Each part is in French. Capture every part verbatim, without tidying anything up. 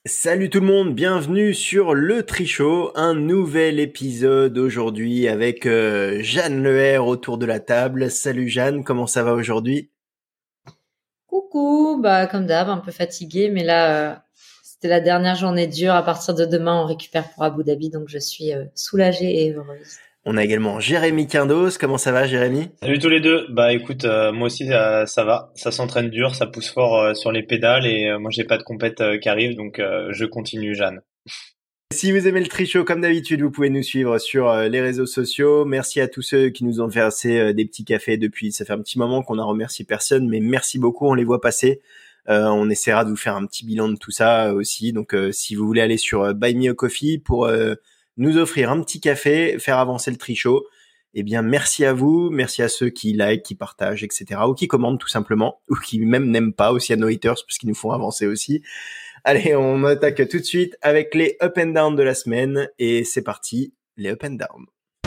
Salut tout le monde, bienvenue sur le Trichot, un nouvel épisode aujourd'hui avec euh, Jeanne Leher autour de la table. Salut Jeanne, comment ça va aujourd'hui? Coucou, bah comme d'hab, un peu fatiguée, mais là, euh, c'était la dernière journée dure. À partir de demain, on récupère pour Abu Dhabi, donc je suis euh, soulagée et heureuse. On a également Jérémy Quindos, comment ça va Jérémy? Salut tous les deux. Bah écoute, euh, moi aussi euh, ça va, ça s'entraîne dur, ça pousse fort euh, sur les pédales et euh, moi j'ai pas de compète euh, qui arrive donc euh, je continue, Jeanne. Si vous aimez le Trichot, comme d'habitude, vous pouvez nous suivre sur euh, les réseaux sociaux. Merci à tous ceux qui nous ont versé euh, des petits cafés depuis. Ça fait un petit moment qu'on a remercié personne, mais merci beaucoup, on les voit passer. Euh, on essaiera de vous faire un petit bilan de tout ça euh, aussi. Donc, euh, si vous voulez aller sur euh, Buy Me a Coffee pour euh, nous offrir un petit café, faire avancer le Trichot, eh bien, merci à vous. Merci à ceux qui like, qui partagent, et cetera. Ou qui commandent tout simplement, ou qui même n'aiment pas, aussi à nos haters, parce qu'ils nous font avancer aussi. Allez, on attaque tout de suite avec les up and down de la semaine. Et c'est parti, les up and down.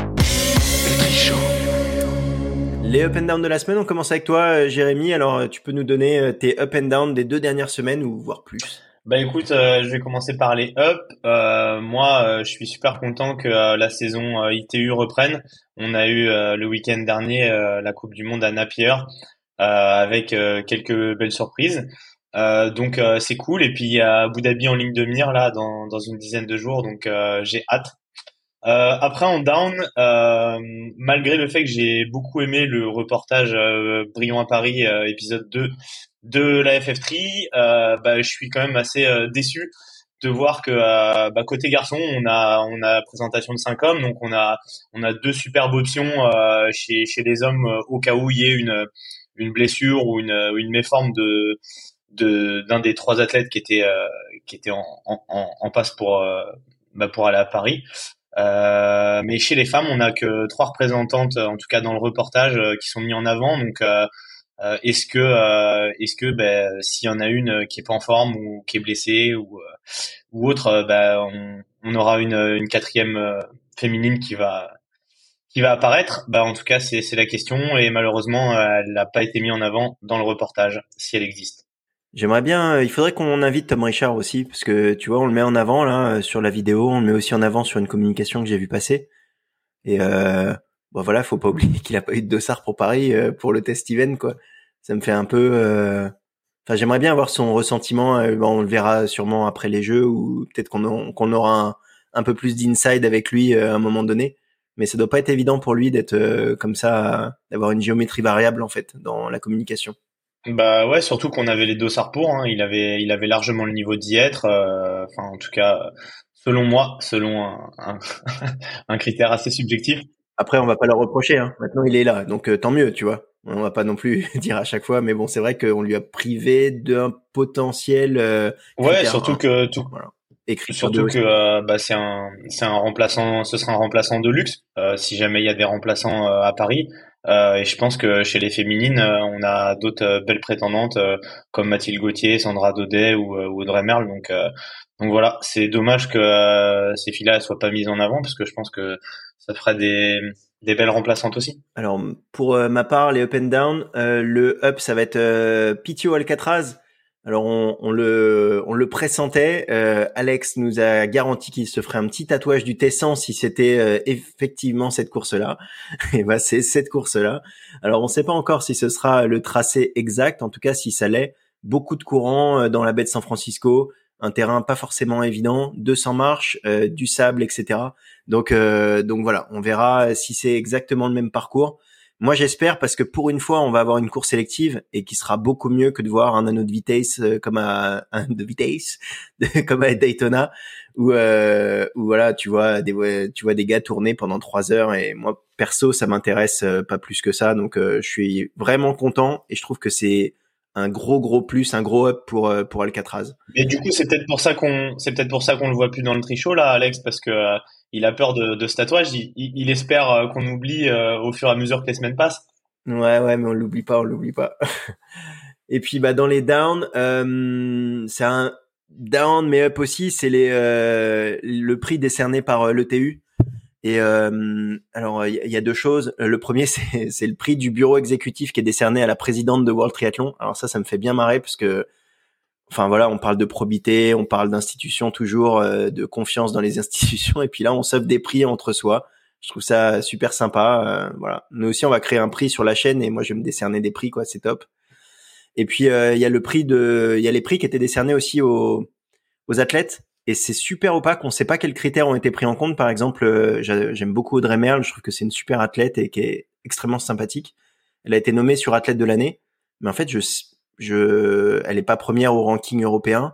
Les up and down de la semaine, on commence avec toi, Jérémy. Alors, tu peux nous donner tes up and down des deux dernières semaines ou voire plus? Bah écoute, euh, je vais commencer par les up. Euh, moi, euh, je suis super content que euh, la saison euh, I T U reprenne. On a eu euh, le week-end dernier euh, la Coupe du Monde à Napier euh, avec euh, quelques belles surprises. Euh, donc euh, c'est cool. Et puis il y a Abu Dhabi en ligne de mire là dans, dans une dizaine de jours, donc euh, j'ai hâte. Euh, après en down, euh, malgré le fait que j'ai beaucoup aimé le reportage euh, Brillant à Paris euh, épisode deux de la F F trois, euh, bah, je suis quand même assez euh, déçu de voir que euh, bah, côté garçon, on a on a présentation de cinq hommes, donc on a on a deux superbes options euh, chez chez les hommes euh, au cas où il y ait une une blessure ou une une méforme de de d'un des trois athlètes qui était euh, qui était en en, en en passe pour euh, bah, pour aller à Paris. Euh, mais chez les femmes, on n'a que trois représentantes, en tout cas dans le reportage, euh, qui sont mis en avant. Donc, euh, euh, est-ce que, euh, est-ce que, ben, s'il y en a une qui est pas en forme ou qui est blessée ou euh, ou autre, euh, ben, on, on aura une, une quatrième euh, féminine qui va qui va apparaître. Ben, en tout cas, c'est c'est la question et malheureusement, euh, elle n'a pas été mise en avant dans le reportage, si elle existe. J'aimerais bien, euh, il faudrait qu'on invite Tom Richard aussi, parce que tu vois, on le met en avant là euh, sur la vidéo, on le met aussi en avant sur une communication que j'ai vu passer. Et euh, bon voilà, faut pas oublier qu'il a pas eu de dossard pour Paris euh, pour le test event quoi. Ça me fait un peu. euh, Enfin, j'aimerais bien avoir son ressentiment. euh, bon, on le verra sûrement après les jeux ou peut-être qu'on a- qu'on aura un, un peu plus d'inside avec lui euh, à un moment donné. Mais ça doit pas être évident pour lui d'être euh, comme ça, euh, d'avoir une géométrie variable en fait dans la communication. Bah ouais, surtout qu'on avait les dossards pour, hein. Il avait, il avait largement le niveau d'y être. euh, Enfin, en tout cas, selon moi, selon un, un, un critère assez subjectif. Après, on va pas leur reprocher. Hein. Maintenant, il est là, donc euh, tant mieux, tu vois. On va pas non plus dire à chaque fois, mais bon, c'est vrai qu'on lui a privé d'un potentiel euh, Ouais, critère surtout un. que tout, Voilà. Et critère deux surtout que aussi. euh, bah c'est un, c'est un remplaçant, ce sera un remplaçant de luxe. Euh, si jamais il y a des remplaçants euh, à Paris. Euh, et je pense que chez les féminines, euh, on a d'autres euh, belles prétendantes euh, comme Mathilde Gauthier, Sandra Daudet ou, euh, ou Audrey Merle. Donc, euh, donc voilà, c'est dommage que euh, ces filles-là elles soient pas mises en avant parce que je pense que ça ferait des, des belles remplaçantes aussi. Alors, pour euh, ma part, les up and down, euh, le up, ça va être euh, P T O Alcatraz. Alors, on, on le on le pressentait. Euh, Alex nous a garanti qu'il se ferait un petit tatouage du Tessan si c'était euh, effectivement cette course-là. Et ben, c'est cette course-là. Alors, on ne sait pas encore si ce sera le tracé exact. En tout cas, si ça l'est, beaucoup de courants euh, dans la baie de San Francisco, un terrain pas forcément évident, deux cents marches, euh, du sable, et cetera. Donc, euh, donc voilà, on verra si c'est exactement le même parcours. Moi, j'espère parce que pour une fois, on va avoir une course sélective et qui sera beaucoup mieux que de voir un anneau de vitesse euh, comme à un de vitesse comme à Daytona où, euh, où voilà, tu vois des tu vois des gars tourner pendant trois heures et moi perso, ça m'intéresse euh, pas plus que ça. Donc, euh, je suis vraiment content et je trouve que c'est un gros gros plus, un gros up pour euh, pour Alcatraz. Et du coup, c'est peut-être pour ça qu'on, c'est peut-être pour ça qu'on le voit plus dans le trichot là, Alex, parce que euh, il a peur de, de ce tatouage. Il, il, il espère euh, qu'on oublie euh, au fur et à mesure que les semaines passent. Ouais, ouais, mais on l'oublie pas, on l'oublie pas. Et puis bah dans les downs, euh, c'est un down mais up aussi, c'est les euh, le prix décerné par euh, l'E T U. Et euh, alors il y, y a deux choses. Le premier c'est c'est le prix du bureau exécutif qui est décerné à la présidente de World Triathlon. Alors ça ça me fait bien marrer parce que enfin voilà, on parle de probité, on parle d'institutions toujours, euh, de confiance dans les institutions, et puis là on s'offre des prix entre soi. Je trouve ça super sympa. Euh, voilà, nous aussi on va créer un prix sur la chaîne, et moi je vais me décerner des prix, quoi, c'est top. Et puis il euh, y a le prix de, il y a les prix qui étaient décernés aussi aux aux athlètes, et c'est super opaque. On sait pas quels critères ont été pris en compte. Par exemple, euh, j'aime beaucoup Audrey Merle. Je trouve que c'est une super athlète et qui est extrêmement sympathique. Elle a été nommée sur athlète de l'année, mais en fait, je, je, elle est pas première au ranking européen,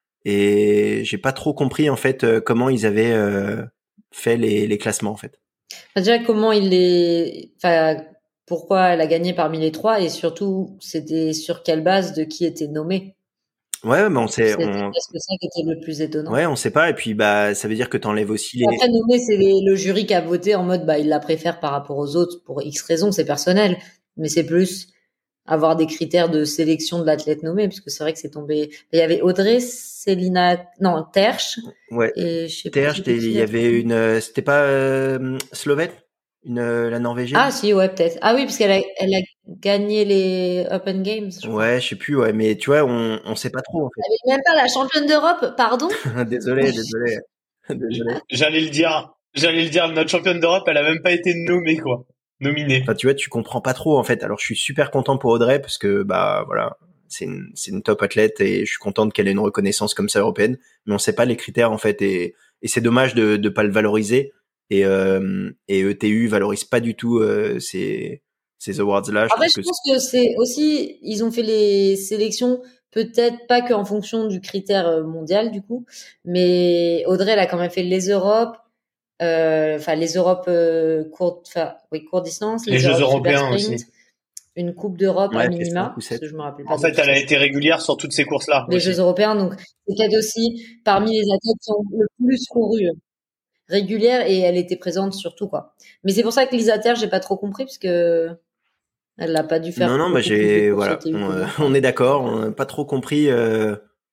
et j'ai pas trop compris en fait euh, comment ils avaient euh, fait les, les classements en fait. Enfin, déjà, comment il est, enfin, pourquoi elle a gagné parmi les trois, et surtout, c'était sur quelle base de qui était nommé. Ouais, mais on sait, C'était on, presque ça qui était le plus étonnant. ouais, on sait pas. Et puis, bah, ça veut dire que t'enlèves aussi les. Après, nommé, c'est les- le jury qui a voté en mode, bah, il la préfère par rapport aux autres pour X raisons, c'est personnel. Mais c'est plus avoir des critères de sélection de l'athlète nommé, puisque c'est vrai que c'est tombé. Il y avait Audrey, Célina, non, Terche. Ouais. Et je sais pas. Terche, il y avait une, euh, c'était pas euh, Slovène, une euh, la Norvégienne. Ah si, ouais, peut-être. Ah oui, parce qu'elle a, elle a gagné les Open Games. Je crois. Ouais, je sais plus, ouais, mais tu vois, on, on sait pas trop en fait. Elle est même pas la championne d'Europe, pardon. désolé, désolé, désolé. J'allais le dire, j'allais le dire, notre championne d'Europe, elle a même pas été nommée, quoi. Nominée. Enfin, tu vois, tu comprends pas trop en fait. Alors, je suis super content pour Audrey parce que bah voilà, c'est une, c'est une top athlète, et je suis contente qu'elle ait une reconnaissance comme ça européenne. Mais on sait pas les critères en fait, et, et c'est dommage de de pas le valoriser. Et euh, et E T U valorise pas du tout euh, ces ces awards là. Après, je pense que c'est aussi, ils ont fait les sélections peut-être pas qu'en fonction du critère mondial du coup, mais Audrey elle a quand même fait les Europes. Enfin, euh, les Europes euh, courtes, enfin, oui, courte distance, les, les Jeux Europes européens Super Sprint, aussi. Une Coupe d'Europe ouais, à minima, parce que je me rappelle pas. En fait, elle a été régulière sur toutes ces courses-là. Les aussi. Jeux européens, donc c'est peut-être aussi parmi les athlètes qui ont le plus couru régulière, et elle était présente surtout, quoi. Mais c'est pour ça que Lisa Terre, j'ai pas trop compris, parce que elle l'a pas dû faire. Non, non, bah j'ai, voilà, on, euh, on est d'accord, on n'a pas trop compris euh,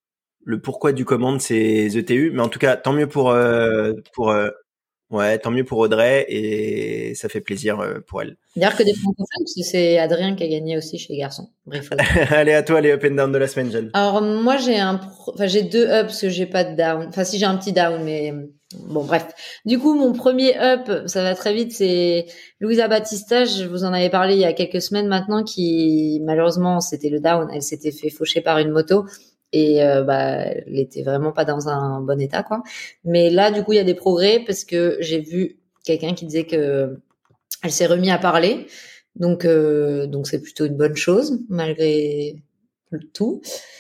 le pourquoi du comment de ces E T U, mais en tout cas, tant mieux pour euh, pour euh, ouais, tant mieux pour Audrey, et ça fait plaisir euh, pour elle. D'ailleurs que des francophones, parce que c'est Adrien qui a gagné aussi chez les garçons. Bref. Allez, à toi les up and down de la semaine, Jeanne. Alors moi j'ai un, enfin j'ai deux ups parce que j'ai pas de down. Enfin si j'ai un petit down, mais bon bref. Du coup mon premier up, ça va très vite, c'est Louisa Battista. Je vous en avais parlé il y a quelques semaines maintenant, qui malheureusement c'était le down. Elle s'était fait faucher par une moto. Et euh, bah, elle était vraiment pas dans un bon état, quoi. Mais là, du coup, il y a des progrès, parce que j'ai vu quelqu'un qui disait que elle s'est remis à parler, donc euh, donc c'est plutôt une bonne chose malgré tout.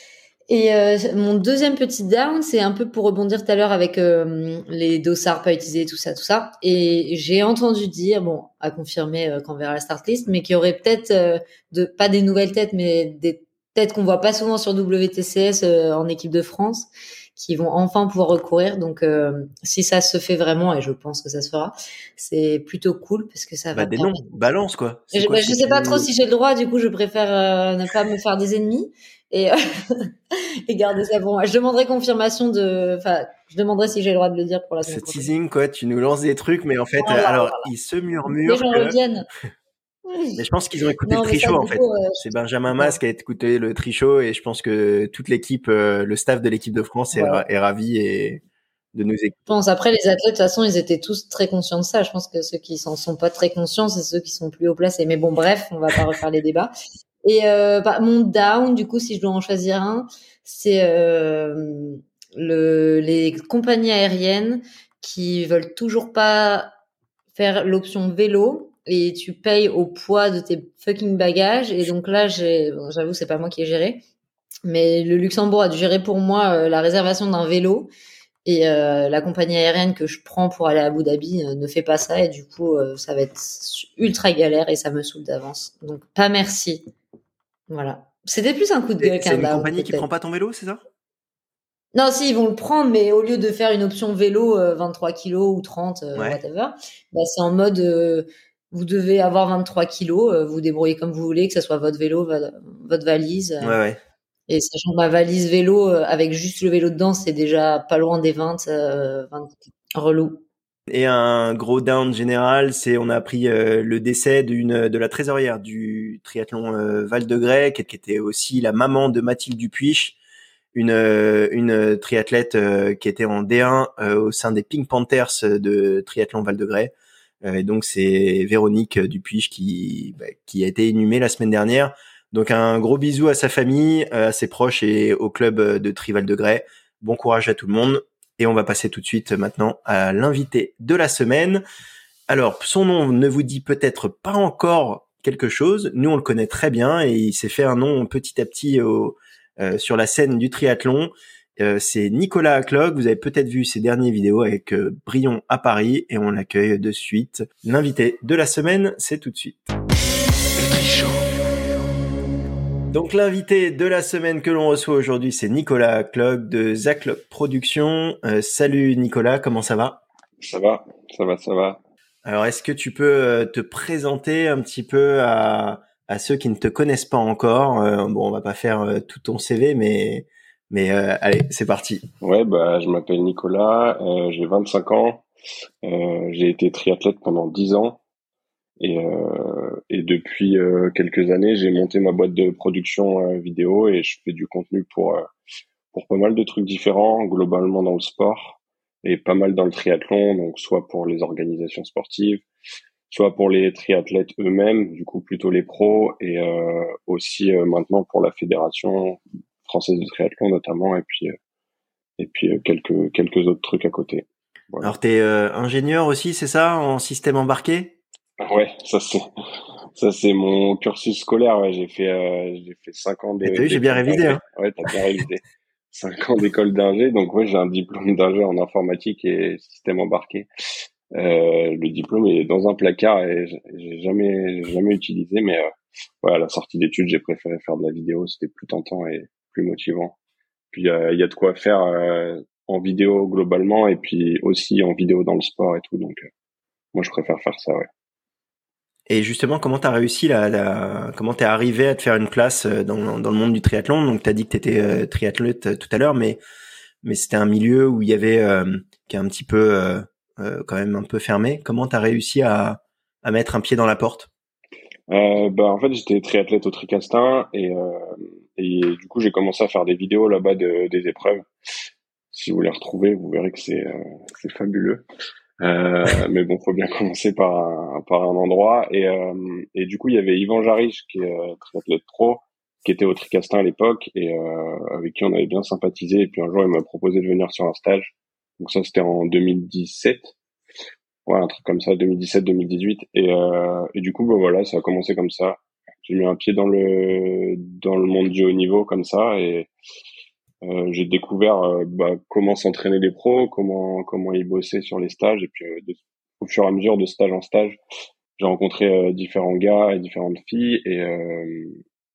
Et euh, mon deuxième petit down, c'est un peu pour rebondir tout à l'heure avec euh, les dossards pas utilisés, tout ça, tout ça. Et j'ai entendu dire, bon, à confirmer euh, quand on verra la start list, mais qu'il y aurait peut-être euh, de pas des nouvelles têtes, mais des têtes qu'on voit pas souvent sur W T C S euh, en équipe de France, qui vont enfin pouvoir recourir. Donc, euh, si ça se fait vraiment, et je pense que ça se fera, c'est plutôt cool, parce que ça bah, va. Des noms, balance quoi. Je, quoi bah, je sais tu... pas trop si j'ai le droit. Du coup, je préfère euh, ne pas me faire des ennemis et, euh, et garder ça pour moi. Je demanderai confirmation de. Enfin, je demanderai si j'ai le droit de le dire pour la semaine prochaine. Ce teasing, quoi. Tu nous lances des trucs, mais en fait, voilà, alors voilà. ils se murmurent. Les gens que... reviennent. Mais je pense qu'ils ont écouté non, le trichot, ça, en fait. coup, euh, c'est Benjamin Mas qui a écouté le trichot, et je pense que toute l'équipe, euh, le staff de l'équipe de France voilà. est, est ravi et de nous écouter. Je pense, après, les athlètes, de toute façon, ils étaient tous très conscients de ça. Je pense que ceux qui s'en sont pas très conscients, c'est ceux qui sont plus haut placés. Mais bon, bref, on va pas refaire les débats. Et euh, bah, mon down, du coup, si je dois en choisir un, c'est euh, le, les compagnies aériennes qui veulent toujours pas faire l'option vélo, et tu payes au poids de tes fucking bagages. Et donc là, j'ai, bon, j'avoue, c'est pas moi qui ai géré, mais le Luxembourg a dû gérer pour moi euh, la réservation d'un vélo. Et euh, la compagnie aérienne que je prends pour aller à Abu Dhabi euh, ne fait pas ça, et du coup euh, ça va être ultra galère, et ça me saoule d'avance. Donc pas merci. Voilà. C'était plus un coup de gueule qu'un down. C'est une compagnie qui prend pas ton vélo, c'est ça? Non, si, ils vont le prendre, mais au lieu de faire une option vélo euh, vingt-trois kilos ou trente, euh, ouais. whatever, bah, c'est en mode euh, vous devez avoir vingt-trois kilos, euh, vous débrouillez comme vous voulez, que ce soit votre vélo, va- votre valise. Euh, ouais, ouais. Et sachant que ma valise vélo, euh, avec juste le vélo dedans, c'est déjà pas loin des vingt, euh, vingt relou. Et un gros down général, c'est on a appris euh, le décès d'une de la trésorière du triathlon euh, Val de Grès, qui, qui était aussi la maman de Mathilde Dupuich. une euh, une triathlète euh, qui était en D un euh, au sein des Pink Panthers de triathlon Val de Grès. Euh, et donc c'est Véronique Dupuige qui bah, qui a été inhumée la semaine dernière. Donc un gros bisou à sa famille, à ses proches et au club de Tri Val de Grès. Bon courage à tout le monde. Et on va passer tout de suite maintenant à l'invité de la semaine. Alors, son nom ne vous dit peut-être pas encore quelque chose. Nous, on le connaît très bien et il s'est fait un nom petit à petit au, euh, sur la scène du triathlon. Euh, c'est Nicolas Aclog. Vous avez peut-être vu ses dernières vidéos avec euh, Brion à Paris et on l'accueille de suite. L'invité de la semaine, c'est tout de suite. Donc l'invité de la semaine que l'on reçoit aujourd'hui, c'est Nicolas Aclog de Zaclog Productions. Euh, salut Nicolas, comment ça va ? Ça va, ça va, ça va. Alors est-ce que tu peux te présenter un petit peu à, à ceux qui ne te connaissent pas encore ? euh, Bon, on va pas faire euh, tout ton C V, mais mais euh, allez, c'est parti. Ouais, bah je m'appelle Nicolas, euh, j'ai vingt-cinq ans, euh, j'ai été triathlète pendant dix ans. Et, euh, et depuis euh, quelques années, j'ai monté ma boîte de production euh, vidéo et je fais du contenu pour euh, pour pas mal de trucs différents, globalement dans le sport et pas mal dans le triathlon, donc soit pour les organisations sportives, soit pour les triathlètes eux-mêmes, du coup plutôt les pros, et euh, aussi euh, maintenant pour la Fédération française de triathlon notamment, et puis euh, et puis euh, quelques quelques autres trucs à côté. Voilà. Alors t'es euh, ingénieur aussi, c'est ça, en système embarqué ? Ouais, ça c'est ça c'est mon cursus scolaire. Ouais, j'ai fait euh, j'ai fait cinq ans de. Et t'as vu, j'ai bien révisé. Hein. Ouais, t'as bien révisé. Cinq ans d'école d'ingé, donc ouais, j'ai un diplôme d'ingé en informatique et système embarqué. Euh, le diplôme est dans un placard et j'ai jamais j'ai jamais utilisé, mais euh, ouais, à la sortie d'études, j'ai préféré faire de la vidéo. C'était plus tentant et plus motivant. Puis il euh, y a de quoi faire euh, en vidéo globalement et puis aussi en vidéo dans le sport et tout. Donc euh, moi, je préfère faire ça. Ouais. Et justement, comment t'as réussi là, là comment t'es arrivé à te faire une place dans, dans le monde du triathlon ? Donc t'as dit que t'étais euh, triathlète tout à l'heure, mais mais c'était un milieu où il y avait euh, qui est un petit peu euh, euh, quand même un peu fermé. Comment t'as réussi à à mettre un pied dans la porte ? Euh, bah en fait j'étais triathlète au Tricastin et euh, et du coup j'ai commencé à faire des vidéos là-bas de, des épreuves. Si vous les retrouvez, vous verrez que c'est euh, c'est fabuleux. Euh, mais bon, faut bien commencer par un, par un endroit. Et, euh, et du coup, il y avait Yvan Jarich, qui est euh, triathlète pro, qui était au Tricastin à l'époque, et euh, avec qui on avait bien sympathisé. Et puis un jour, il m'a proposé de venir sur un stage. Donc ça, c'était en deux mille dix-sept. Ouais, un truc comme ça, deux mille dix-sept deux mille dix-huit. Et, euh, et du coup, bah voilà, ça a commencé comme ça. J'ai mis un pied dans le dans le monde du haut niveau comme ça, et Euh, j'ai découvert euh, bah, comment s'entraîner les pros, comment comment ils bossaient sur les stages, et puis euh, de, au fur et à mesure de stage en stage, j'ai rencontré euh, différents gars et différentes filles, et euh,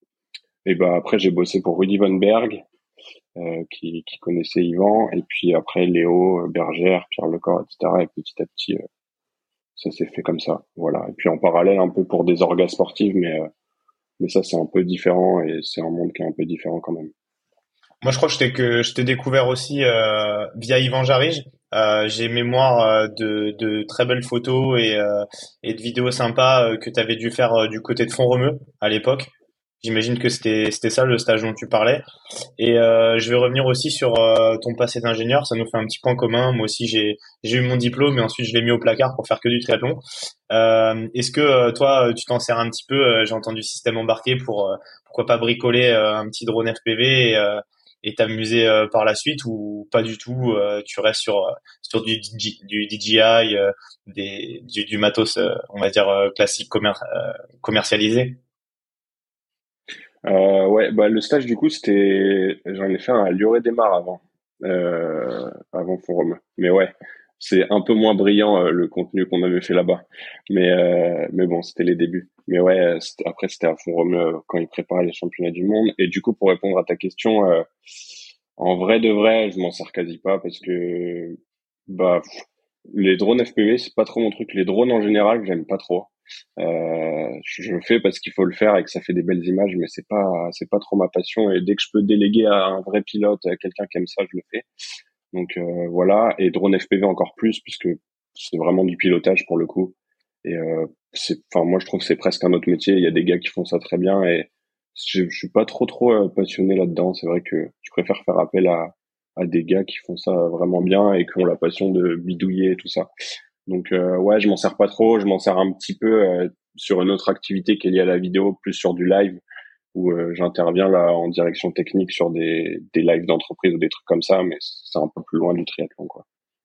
et bah après j'ai bossé pour Rudy Von Berg, euh, qui qui connaissait Yvan, et puis après Léo Bergère, Pierre Lecor, et cetera. Et petit à petit, euh, ça s'est fait comme ça, voilà. Et puis en parallèle un peu pour des orgas sportives, mais euh, mais ça c'est un peu différent et c'est un monde qui est un peu différent quand même. Moi, je crois que je t'ai que je t'ai découvert aussi euh, via Yvan Jarige. Euh, j'ai mémoire euh, de, de très belles photos et, euh, et de vidéos sympas euh, que tu avais dû faire euh, du côté de Font-Romeu à l'époque. J'imagine que c'était c'était ça le stage dont tu parlais. Et euh, je vais revenir aussi sur euh, ton passé d'ingénieur. Ça nous fait un petit point commun. Moi aussi, j'ai j'ai eu mon diplôme et ensuite je l'ai mis au placard pour faire que du triathlon. Euh, est-ce que euh, toi, tu t'en sers un petit peu euh, J'ai entendu système embarqué pour euh, pourquoi pas bricoler euh, un petit drone F P V et, euh, et t'amuser euh, par la suite, ou pas du tout, euh, tu restes sur euh, sur du, du D J I, euh, des du, du matos euh, on va dire euh, classique commer euh, commercialisé. Euh, ouais, bah le stage du coup c'était, j'en ai fait un à Lioré-des-Mars avant, euh, avant Font-Romeu. Mais ouais, c'est un peu moins brillant euh, le contenu qu'on avait fait là-bas. Mais euh, mais bon, c'était les débuts. Mais ouais, c'était, après c'était à Font-Romeu euh, quand ils préparaient les championnats du monde. Et du coup, pour répondre à ta question, euh, en vrai de vrai, je m'en sers quasi pas parce que bah pff, les drones F P V c'est pas trop mon truc. Les drones en général, j'aime pas trop. Euh, je le fais parce qu'il faut le faire et que ça fait des belles images, mais c'est pas c'est pas trop ma passion. Et dès que je peux déléguer à un vrai pilote, à quelqu'un qui aime ça, je le fais. Donc euh, voilà. Et drone F P V encore plus puisque c'est vraiment du pilotage pour le coup. Et euh, c'est, enfin moi je trouve que c'est presque un autre métier. Il y a des gars qui font ça très bien et je, je suis pas trop trop euh, passionné là-dedans. C'est vrai que je préfère faire appel à à des gars qui font ça vraiment bien et qui ont la passion de bidouiller et tout ça. Donc euh, ouais, je m'en sers pas trop. Je m'en sers un petit peu euh, sur une autre activité qui est liée à la vidéo, plus sur du live, où euh, j'interviens là en direction technique sur des des lives d'entreprise ou des trucs comme ça, mais c'est un peu plus loin du triathlon, quoi.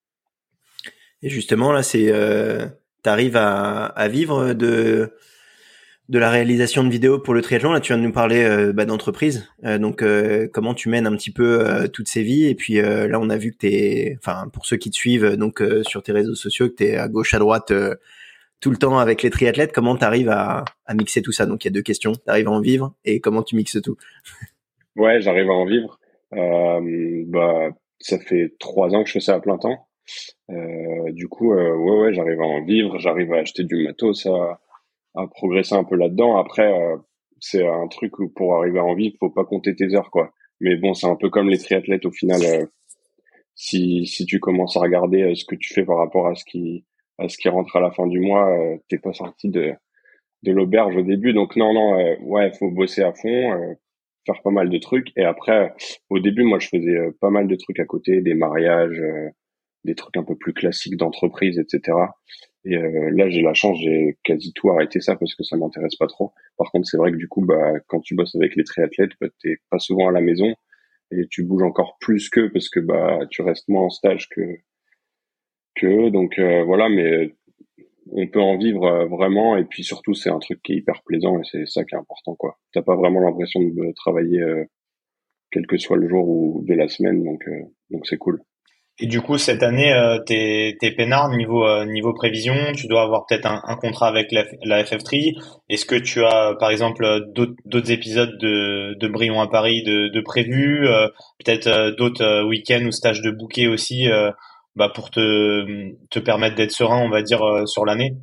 Et justement, là, c'est, euh, t'arrives à, à vivre de, de la réalisation de vidéos pour le triathlon. Là, tu viens de nous parler euh, bah, d'entreprise. Euh, donc, euh, comment tu mènes un petit peu euh, toutes ces vies. Et puis euh, là, on a vu que t'es, enfin, pour ceux qui te suivent, donc euh, sur tes réseaux sociaux, que t'es à gauche, à droite, euh, tout le temps avec les triathlètes. Comment t'arrives à, à mixer tout ça? Donc, il y a deux questions. T'arrives à en vivre et comment tu mixes tout? Ouais, j'arrive à en vivre. Euh, bah, ça fait trois ans que je fais ça à plein temps. Euh, du coup, euh, ouais, ouais, j'arrive à en vivre. J'arrive à acheter du matos, à, à progresser un peu là-dedans. Après, euh, c'est un truc où pour arriver à en vivre, faut pas compter tes heures, quoi. Mais bon, c'est un peu comme les triathlètes au final. Euh, si si tu commences à regarder euh, ce que tu fais par rapport à ce qui à ce qui rentre à la fin du mois, euh, t'es pas sorti de de l'auberge au début. Donc non, non, euh, ouais, faut bosser à fond, euh, faire pas mal de trucs. Et après, au début, moi, je faisais euh, pas mal de trucs à côté, des mariages, euh, des trucs un peu plus classiques d'entreprise, et cetera. Et euh, là, j'ai la chance, j'ai quasi tout arrêté ça parce que ça m'intéresse pas trop. Par contre, c'est vrai que du coup, bah, quand tu bosses avec les triathlètes, bah, t'es pas souvent à la maison et tu bouges encore plus qu'eux parce que bah, tu restes moins en stage que que eux. Donc euh, voilà, mais on peut en vivre euh, vraiment, et puis surtout c'est un truc qui est hyper plaisant et c'est ça qui est important, quoi. T'as pas vraiment l'impression de travailler euh, quel que soit le jour ou de la semaine, donc euh, donc c'est cool. Et du coup, cette année, euh, t'es, t'es peinard niveau, euh, niveau prévision. Tu dois avoir peut-être un, un contrat avec la, la F F trois. Est-ce que tu as, par exemple, d'autres, d'autres épisodes de, de Brillons à Paris de, de prévus, euh, peut-être euh, d'autres euh, week-ends ou stages de bouquet aussi, euh, bah, pour te, te permettre d'être serein, on va dire, euh, sur l'année?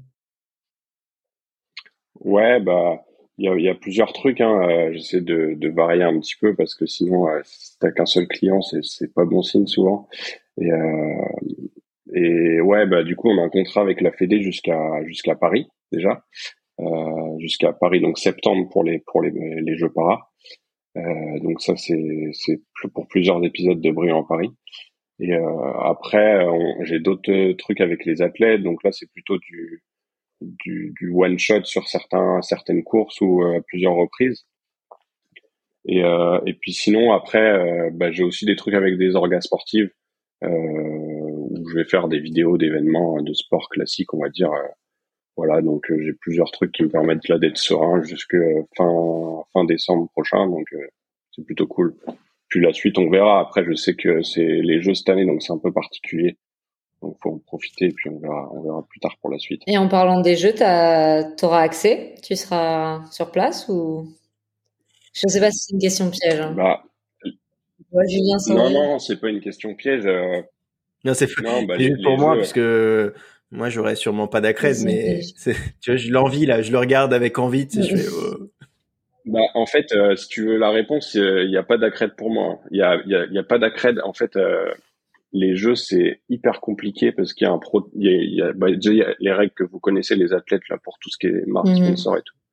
Ouais, bah il y a, il y a plusieurs trucs, hein. Euh, j'essaie de, de varier un petit peu parce que sinon euh, si t'as qu'un seul client, c'est c'est pas bon signe souvent. Et euh, et ouais, bah du coup on a un contrat avec la Fédé jusqu'à jusqu'à Paris déjà, euh, jusqu'à Paris, donc septembre pour les pour les les Jeux Paras. Euh, donc ça c'est c'est pour plusieurs épisodes de Brillant à Paris. Et euh, après on- j'ai d'autres trucs avec les athlètes, donc là c'est plutôt du du, du one shot sur certains certaines courses ou euh, à plusieurs reprises. Et euh, et puis sinon après euh, bah, j'ai aussi des trucs avec des orgas sportives euh, où je vais faire des vidéos d'événements de sport classiques, on va dire. euh, Voilà, donc euh, j'ai plusieurs trucs qui me permettent là d'être serein jusque fin fin décembre prochain, donc euh, c'est plutôt cool. Puis la suite, on verra. Après, je sais que c'est les jeux cette année, donc c'est un peu particulier. Donc faut en profiter, et puis on verra, on verra plus tard pour la suite. Et en parlant des jeux, t'as, t'auras accès? Tu seras sur place ou? Je sais pas si c'est une question piège, hein. Bah Je vois Julien non, sourire. non, c'est pas une question piège. euh, Non, c'est, non, bah c'est les, juste pour les moi, jeux. puisque moi, j'aurais sûrement pas Mais d'accred, c'est une mais piège. c'est, tu vois, je l'envie, là, je le regarde avec envie, tu sais, je fais, oh. Bah en fait, euh, si tu veux la réponse, il n'y a pas d'accred pour moi. Il y a, il y a, il y a pas d'accred. En fait, euh, les jeux c'est hyper compliqué parce qu'il y a un pro, il y a, il y a- bah, déjà il y a les règles que vous connaissez les athlètes là pour tout ce qui est marque Mhm. sponsor et tout,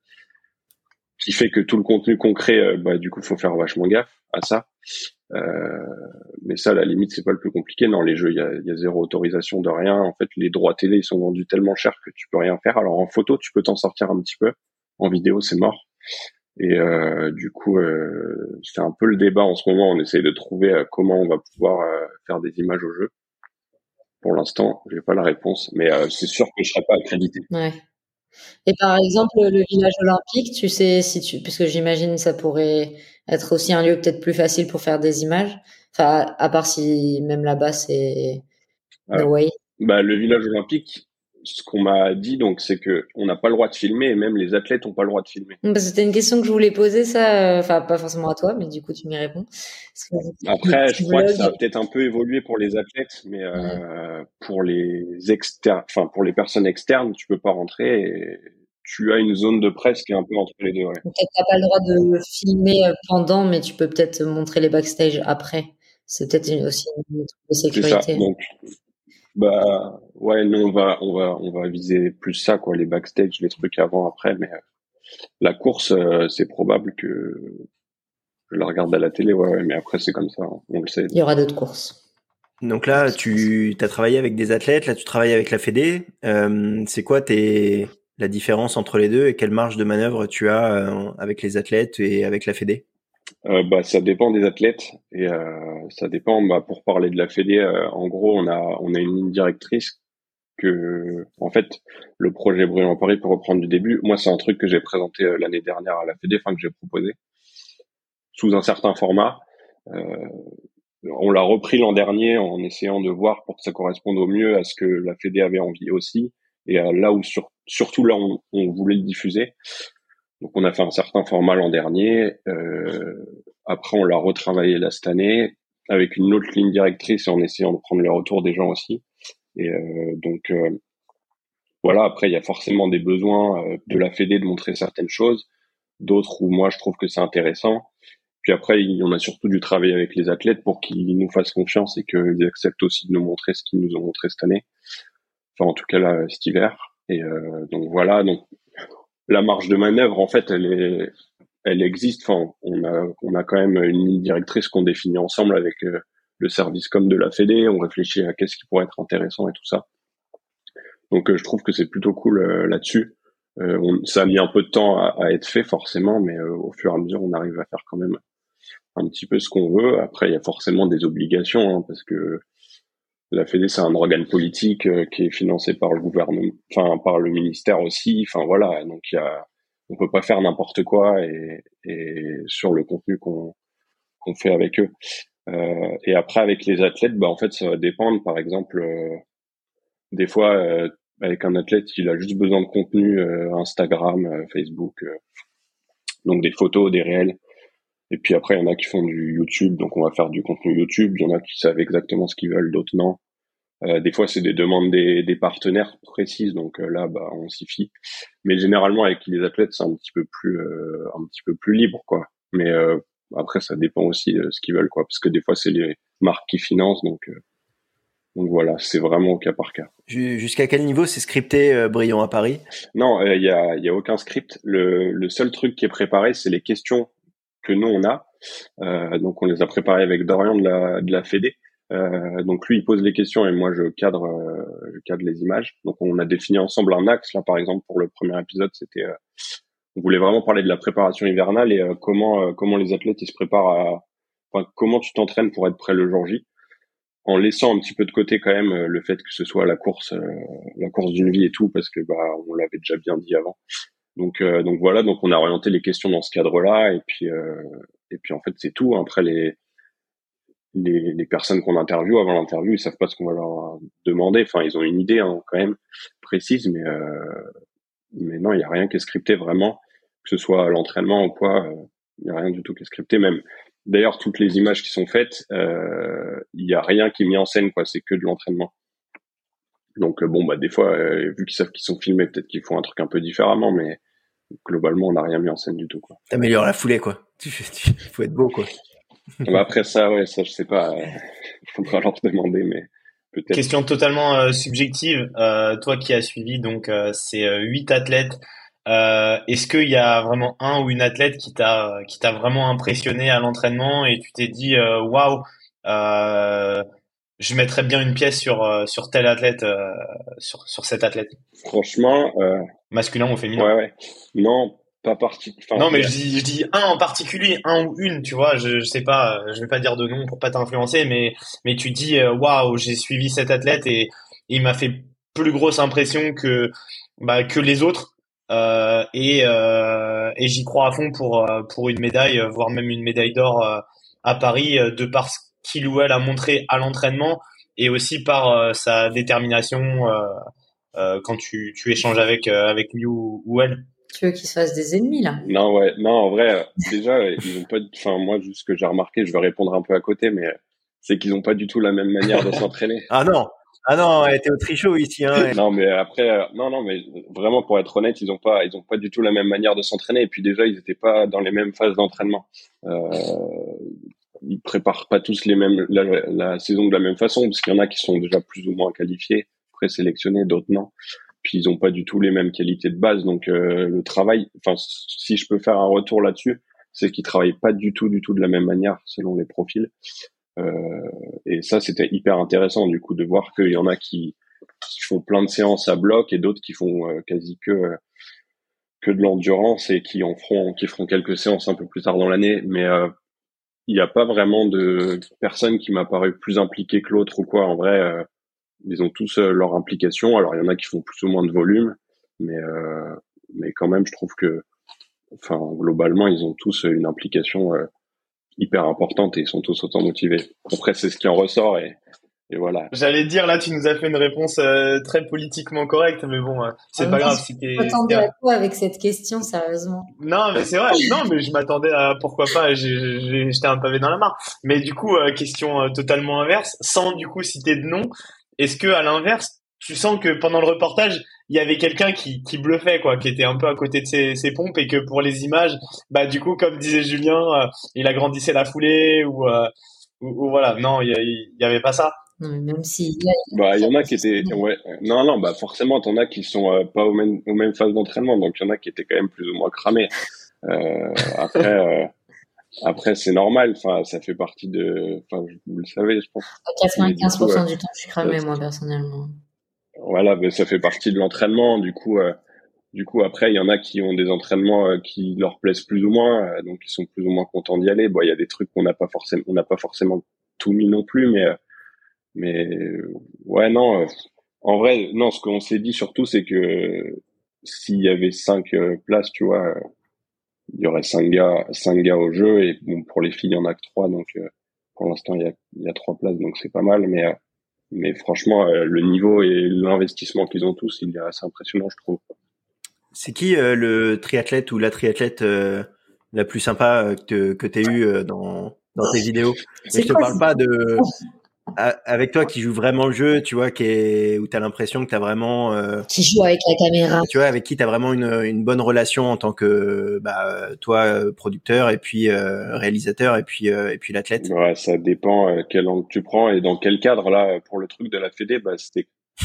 qui fait que tout le contenu concret, euh, bah du coup faut faire vachement gaffe à ça. Euh, mais ça, à la limite, c'est pas le plus compliqué. Dans les jeux, il y a, il y a zéro autorisation de rien. En fait, les droits télé, ils sont vendus tellement cher que tu peux rien faire. Alors en photo, tu peux t'en sortir un petit peu. En vidéo, c'est mort. Et euh, du coup, euh, c'est un peu le débat en ce moment. On essaye de trouver euh, comment on va pouvoir euh, faire des images au jeu. Pour l'instant, j'ai pas la réponse, mais euh, c'est sûr que je serai pas accrédité. Ouais. Et par exemple, le village olympique, tu sais si tu, puisque j'imagine ça pourrait être aussi un lieu peut-être plus facile pour faire des images. Enfin, à part si même là-bas c'est Euh, no way. bah, le village olympique, ce qu'on m'a dit, donc, c'est que on n'a pas le droit de filmer et même les athlètes ont pas le droit de filmer. Parce que c'était une question que je voulais poser, ça, euh, enfin pas forcément à toi, mais du coup tu m'y réponds. Parce que les Après, je petits crois que vlogs. ça a peut-être un peu évolué pour les athlètes, mais Ouais. euh, pour les externes, enfin pour les personnes externes, tu peux pas rentrer. Et tu as une zone de presse qui est un peu entre les deux. Ouais. Peut-être t'as pas le droit de filmer euh, pendant, mais tu peux peut-être montrer les backstage après. C'est peut-être une- aussi une truc de C'est ça. sécurité. Donc, bah ouais, nous on va, on va, on va viser plus ça, quoi, les backstage, les trucs avant, après, mais la course, euh, c'est probable que je la regarde à la télé, ouais, ouais, mais après c'est comme ça, hein, on le sait. Il y aura d'autres courses. Donc là, tu as travaillé avec des athlètes, là tu travailles avec la Fédé. Euh, c'est quoi tes, la différence entre les deux et quelle marge de manœuvre tu as euh, avec les athlètes et avec la Fédé? Euh, bah, ça dépend des athlètes et euh, ça dépend. Bah, pour parler de la Fédé, euh, en gros, on a on a une ligne directrice que, en fait, le projet Brillant Paris, pour reprendre du début, moi c'est un truc que j'ai présenté euh, l'année dernière à la Fédé, enfin que j'ai proposé sous un certain format. Euh, on l'a repris l'an dernier en essayant de voir pour que ça corresponde au mieux à ce que la Fédé avait envie aussi et à là où sur, surtout là où on, on voulait le diffuser. Donc on a fait un certain format l'an dernier. Euh, après on l'a retravaillé là cette année avec une autre ligne directrice et en essayant de prendre les retours des gens aussi. Et euh, donc euh, voilà. Après il y a forcément des besoins euh, de la Fédé de montrer certaines choses, d'autres où moi je trouve que c'est intéressant. Puis après on a surtout dû travailler avec les athlètes pour qu'ils nous fassent confiance et qu'ils acceptent aussi de nous montrer ce qu'ils nous ont montré cette année. Enfin en tout cas là cet hiver. Et euh, donc voilà. Donc la marge de manœuvre, en fait, elle est, elle existe. Enfin, on a, on a quand même une ligne directrice qu'on définit ensemble avec euh, le service com de la Fédé. On réfléchit à qu'est-ce qui pourrait être intéressant et tout ça. Donc, euh, je trouve que c'est plutôt cool euh, là-dessus. Euh, on, ça a mis un peu de temps à, à être fait, forcément, mais euh, au fur et à mesure, on arrive à faire quand même un petit peu ce qu'on veut. Après, il y a forcément des obligations, hein, parce que la Fédé, c'est un organe politique euh, qui est financé par le gouvernement, enfin par le ministère aussi. Enfin voilà, donc il y a, on peut pas faire n'importe quoi et, et sur le contenu qu'on qu'on fait avec eux. Euh, et après avec les athlètes, bah en fait ça va dépendre. Par exemple, euh, des fois euh, avec un athlète, il a juste besoin de contenu euh, Instagram, euh, Facebook, euh, donc des photos, des réels. Et puis après, il y en a qui font du YouTube, donc on va faire du contenu YouTube. Il y en a qui savent exactement ce qu'ils veulent, d'autres non. Euh, des fois, c'est des demandes des, des partenaires précises, donc euh, là, bah, on s'y fie. Mais généralement, avec les athlètes, c'est un petit peu plus, euh, un petit peu plus libre, quoi. Mais euh, après, ça dépend aussi de ce qu'ils veulent, quoi, parce que des fois, c'est les marques qui financent, donc, euh, donc voilà, c'est vraiment au cas par cas. Jusqu'à quel niveau c'est scripté euh, Brillant à Paris? Non, il euh, y a, y a aucun script. Le, le seul truc qui est préparé, c'est les questions que nous on a. Euh, donc, on les a préparées avec Dorian de la, de la Fédé. Euh, donc lui il pose les questions et moi je cadre euh, je cadre les images. Donc on a défini ensemble un axe là, par exemple pour le premier épisode, c'était euh, on voulait vraiment parler de la préparation hivernale et euh, comment euh, comment les athlètes ils se préparent à, enfin comment tu t'entraînes pour être prêt le jour J, en laissant un petit peu de côté quand même euh, le fait que ce soit la course euh, la course d'une vie et tout, parce que bah on l'avait déjà bien dit avant. Donc euh, donc voilà, donc on a orienté les questions dans ce cadre-là et puis euh, et puis en fait c'est tout. Après les Les, les personnes qu'on interviewe avant l'interview, ils savent pas ce qu'on va leur demander. Enfin, ils ont une idée hein, quand même précise, mais euh, mais non, il y a rien qui est scripté vraiment, que ce soit à l'entraînement ou quoi. Il euh, y a rien du tout qui est scripté. Même d'ailleurs, toutes les images qui sont faites, il euh, y a rien qui est mis en scène, quoi. C'est que de l'entraînement. Donc euh, bon, bah des fois, euh, vu qu'ils savent qu'ils sont filmés, peut-être qu'ils font un truc un peu différemment, mais globalement, on n'a rien mis en scène du tout, quoi. T'améliores la foulée, quoi. Tu, tu, faut être beau, quoi. Bah après ça, ouais, ça je sais pas. Il euh, faudra leur demander, mais peut-être. Question totalement euh, subjective. Euh, toi qui as suivi donc euh, ces euh, huit athlètes, euh, est-ce qu'il y a vraiment un ou une athlète qui t'a qui t'a vraiment impressionné à l'entraînement et tu t'es dit waouh, euh, je mettrais bien une pièce sur euh, sur tel athlète, euh, sur sur cet athlète. Franchement, euh... masculin ou féminin? Ouais, ouais. Non. Pas parti. Enfin, non, mais je dis, je dis un en particulier, un ou une, tu vois. Je, je sais pas, je vais pas dire de nom pour pas t'influencer, mais mais tu dis waouh, j'ai suivi cet athlète et, et il m'a fait plus grosse impression que bah que les autres euh, et euh, et j'y crois à fond pour pour une médaille, voire même une médaille d'or euh, à Paris, de par ce qu'il ou elle a montré à l'entraînement et aussi par euh, sa détermination euh, euh, quand tu tu échanges avec euh, avec lui ou, ou elle. Tu veux qu'ils se fassent des ennemis, là? Non, ouais, non, en vrai, déjà, ils ont pas, enfin, moi, juste ce que j'ai remarqué, je vais répondre un peu à côté, mais c'est qu'ils ont pas du tout la même manière de s'entraîner. Ah non, ah non, t'es au trichot ici, hein. Non, mais après, non, non, mais vraiment, pour être honnête, ils ont pas, ils ont pas du tout la même manière de s'entraîner, et puis déjà, ils étaient pas dans les mêmes phases d'entraînement. Euh, ils préparent pas tous les mêmes, la, la saison de la même façon, parce qu'il y en a qui sont déjà plus ou moins qualifiés, présélectionnés, d'autres non. puis ils ont pas du tout les mêmes qualités de base. Donc euh, le travail, enfin si je peux faire un retour là-dessus, c'est qu'ils travaillent pas du tout, du tout de la même manière selon les profils. Euh, et ça, c'était hyper intéressant du coup de voir qu'il y en a qui, qui font plein de séances à bloc et d'autres qui font euh, quasi que euh, que de l'endurance et qui en feront, qui feront quelques séances un peu plus tard dans l'année. Mais euh, il n'y a pas vraiment de personne qui m'a paru plus impliquée que l'autre ou quoi. En vrai, euh, ils ont tous euh, leur implication. Alors il y en a qui font plus ou moins de volume, mais euh, mais quand même, je trouve que, enfin, globalement, ils ont tous une implication euh, hyper importante et ils sont tous autant motivés. Après, c'est ce qui en ressort et, et voilà. J'allais dire, là, tu nous as fait une réponse euh, très politiquement correcte, mais bon, euh, c'est Ah, pas moi, grave. je C'était, m'attendais c'était... à quoi avec cette question, sérieusement? Non, mais c'est vrai. Non, mais je m'attendais à pourquoi pas. J'ai, j'ai jeté un pavé dans la mare. Mais du coup, euh, question euh, totalement inverse, sans du coup citer de nom. Est-ce que à l'inverse, tu sens que pendant le reportage, il y avait quelqu'un qui, qui bluffait, quoi, qui était un peu à côté de ses, ses pompes et que pour les images, bah du coup, comme disait Julien, euh, il agrandissait la foulée ou, euh, ou, ou voilà. Non, il y, il y avait pas ça. Non, mais même si là, Bah, il y en a qui étaient, ouais, non, non, bah forcément, t'en as qui sont euh, pas aux mêmes, aux mêmes phases d'entraînement, donc il y en a qui étaient quand même plus ou moins cramés. Euh, après, euh, après c'est normal. Enfin, ça fait partie de, enfin, vous le savez, je pense. à quatre-vingt-quinze pour cent du, coup, du temps, je suis cramée, euh, moi, personnellement. Voilà, mais ça fait partie de l'entraînement. Du coup, euh, du coup, après, il y en a qui ont des entraînements euh, qui leur plaisent plus ou moins, euh, donc ils sont plus ou moins contents d'y aller. Bon, il y a des trucs qu'on n'a pas forcément, on n'a pas forcément tout mis non plus, mais, euh, mais euh, ouais, non. Euh, en vrai, non. Ce qu'on s'est dit surtout, c'est que euh, s'il y avait cinq euh, places, tu vois, euh, il y aurait cinq gars, cinq gars au jeu, et bon, pour les filles, il y en a que trois, donc euh, pour l'instant, il y a, il y a trois places, donc c'est pas mal, mais euh, mais franchement, euh, le niveau et l'investissement qu'ils ont tous, il est assez impressionnant, je trouve. C'est qui euh, le triathlète ou la triathlète euh, la plus sympa euh, que, que tu as eu euh, dans, dans tes vidéos? Mais je te parle pas de... A, avec toi qui joue vraiment le jeu, tu vois, qui est, où tu as l'impression que tu as vraiment... Euh, qui joue avec la caméra. Tu vois, avec qui tu as vraiment une, une bonne relation en tant que bah, toi, producteur, et puis euh, réalisateur, et puis, euh, et puis l'athlète. Ouais, ça dépend euh, quel angle tu prends et dans quel cadre. Là, pour le truc de la Fédé, bah, c'était...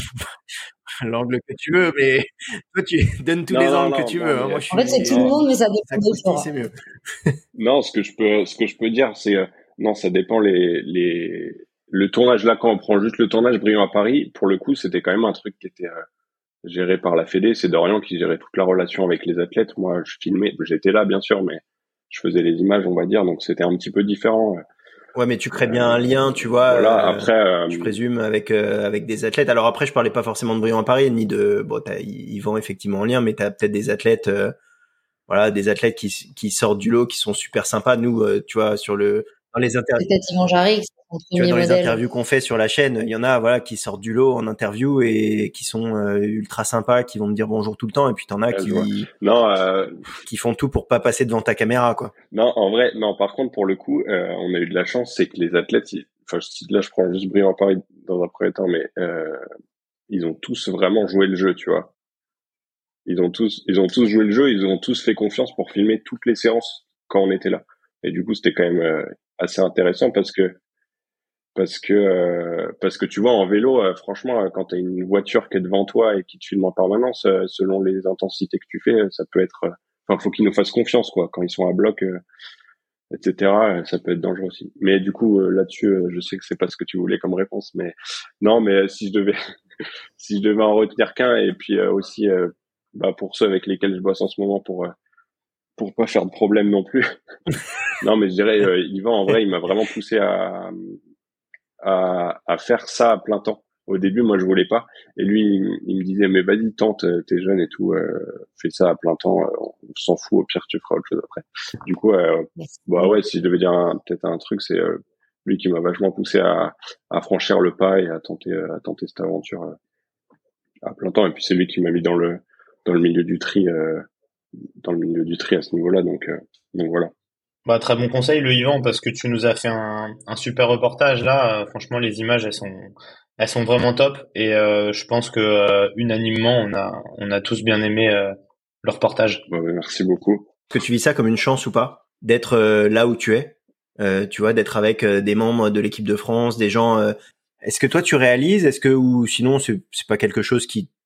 L'angle que tu veux, mais toi, tu donnes tous non, les non, angles non, que tu non, veux. mais... Hein. Moi, je suis... En fait, c'est tout le monde, mais ça dépend des fois. C'est mieux. Non, ce que je peux, ce que je peux dire, c'est... Euh, non, ça dépend les... les... Le tournage, là, quand on prend juste le tournage Brillant à Paris, pour le coup, c'était quand même un truc qui était... Euh, géré par la Fédé, c'est Dorian qui gérait toute la relation avec les athlètes. Moi, je filmais, j'étais là bien sûr, mais je faisais les images, on va dire, donc c'était un petit peu différent. Ouais, mais tu crées bien euh, un lien, tu vois. Voilà. Euh, après, euh, je présume avec euh, avec des athlètes. Alors après, je parlais pas forcément de Brillant à Paris, ni de bon, t'as, ils vont effectivement en lien, mais t'as peut-être des athlètes, euh, voilà, des athlètes qui qui sortent du lot, qui sont super sympas. Nous, euh, tu vois, sur le dans les interviews. Peut-être Yvan Jarry, Tu vois, dans les interviews qu'on fait sur la chaîne, il y en a voilà qui sortent du lot en interview et qui sont euh, ultra sympas, qui vont me dire bonjour tout le temps, et puis t'en as qui non euh... qui font tout pour pas passer devant ta caméra, quoi. Non, en vrai, non. Par contre, pour le coup, euh, on a eu de la chance, c'est que les athlètes, ils... enfin là je prends juste Brillant à Paris dans un premier temps, mais euh, ils ont tous vraiment joué le jeu, tu vois. Ils ont tous, ils ont tous joué le jeu, ils ont tous fait confiance pour filmer toutes les séances quand on était là. Et du coup, c'était quand même euh, assez intéressant parce que parce que euh, parce que tu vois en vélo euh, franchement euh, quand t'as une voiture qui est devant toi et qui te filme en permanence euh, selon les intensités que tu fais euh, ça peut être enfin euh, faut qu'ils nous fassent confiance quoi quand ils sont à bloc euh, etc euh, ça peut être dangereux aussi mais du coup euh, là-dessus euh, je sais que c'est pas ce que tu voulais comme réponse mais non mais euh, si je devais si je devais en retenir qu'un et puis euh, aussi euh, bah pour ceux avec lesquels je bosse en ce moment pour euh, pour pas faire de problème non plus non mais je dirais euh, Yvan en vrai il m'a vraiment poussé à À, à faire ça à plein temps. Au début, moi, je voulais pas. Et lui, il, il me disait, mais vas-y, tente, t'es jeune et tout, euh, fais ça à plein temps, euh, on s'en fout, au pire, tu feras autre chose après. Du coup, euh, bah ouais, si je devais dire un, peut-être un truc, c'est euh, lui qui m'a vachement poussé à, à franchir le pas et à tenter, à tenter cette aventure euh, à plein temps. Et puis, c'est lui qui m'a mis dans le, dans le milieu du tri, euh, dans le milieu du tri à ce niveau-là. Donc, euh, donc voilà. Bah, très bon conseil, le Yvan, parce que tu nous as fait un, un super reportage là. Euh, franchement, les images, elles sont, elles sont vraiment top. Et euh, je pense que euh, unanimement, on a, on a tous bien aimé euh, le reportage. Bah, merci beaucoup. Est-ce que tu vis ça comme une chance ou pas, d'être euh, là où tu es, euh, tu vois, d'être avec euh, des membres de l'équipe de France, des gens. Euh, est-ce que toi tu réalises, est-ce que ou sinon c'est, c'est pas quelque chose qui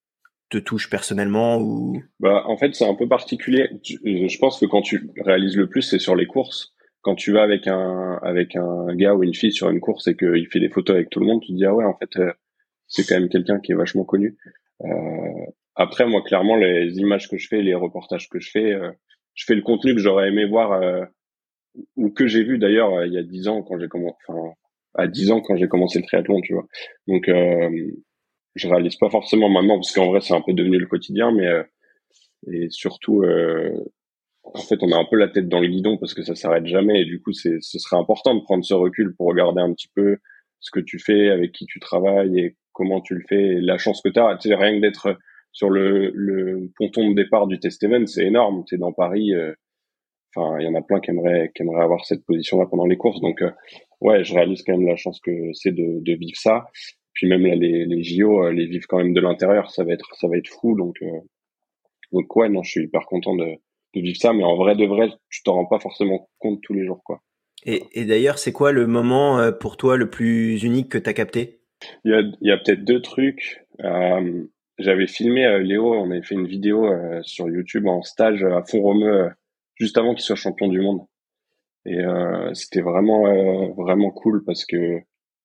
te touche personnellement ou... Bah, en fait, c'est un peu particulier. Je, je pense que quand tu réalises le plus, c'est sur les courses. Quand tu vas avec un, avec un gars ou une fille sur une course et qu'il fait des photos avec tout le monde, tu te dis, ah ouais, en fait, euh, c'est quand même quelqu'un qui est vachement connu. Euh, après, moi, clairement, les images que je fais, les reportages que je fais, euh, je fais le contenu que j'aurais aimé voir, euh, ou que j'ai vu d'ailleurs euh, il y a dix ans quand j'ai commencé, enfin, à dix ans quand j'ai commencé le triathlon, tu vois. Donc, euh, je réalise pas forcément maintenant parce qu'en vrai, c'est un peu devenu le quotidien, mais, euh, et surtout, euh, en fait, on a un peu la tête dans le guidon parce que ça s'arrête jamais et du coup, c'est, ce serait important de prendre ce recul pour regarder un petit peu ce que tu fais, avec qui tu travailles et comment tu le fais et la chance que tu as. Tu sais, rien que d'être sur le, le ponton de départ du Test Event, c'est énorme. Tu es dans Paris, euh, enfin, il y en a plein qui aimeraient, qui aimeraient avoir cette position-là pendant les courses. Donc, euh, ouais, je réalise quand même la chance que c'est de, de vivre ça. Puis même là, les, les J O, euh, les vivre quand même de l'intérieur, ça va être, ça va être fou. Donc, euh, donc ouais, non, je suis hyper content de, de vivre ça. Mais en vrai de vrai, tu t'en rends pas forcément compte tous les jours, quoi. Et, et d'ailleurs, c'est quoi le moment euh, pour toi le plus unique que t'as capté? Il y a, il y a peut-être deux trucs. Euh, j'avais filmé euh, Léo, on avait fait une vidéo euh, sur YouTube en stage à Font-Romeu, euh, juste avant qu'il soit champion du monde. Et euh, c'était vraiment euh, vraiment cool parce que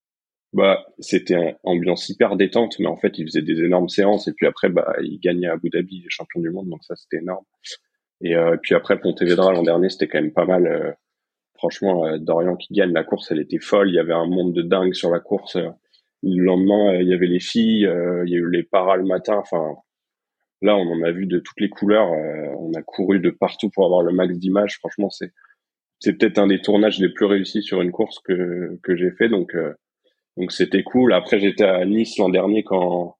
bah c'était une ambiance hyper détente, mais en fait il faisait des énormes séances et puis après bah il gagnait à Abu Dhabi, il est champion du monde, donc ça c'était énorme. Et euh, puis après Pontevedra l'an dernier c'était quand même pas mal. Euh, franchement, euh, Dorian qui gagne la course, elle était folle. Il y avait un monde de dingue sur la course. Le lendemain, euh, il y avait les filles, euh, il y a eu les paras le matin. Enfin, là, on en a vu de toutes les couleurs. Euh, on a couru de partout pour avoir le max d'images. Franchement, c'est c'est peut-être un des tournages les plus réussis sur une course que que j'ai fait. Donc euh, donc c'était cool. Après, j'étais à Nice l'an dernier quand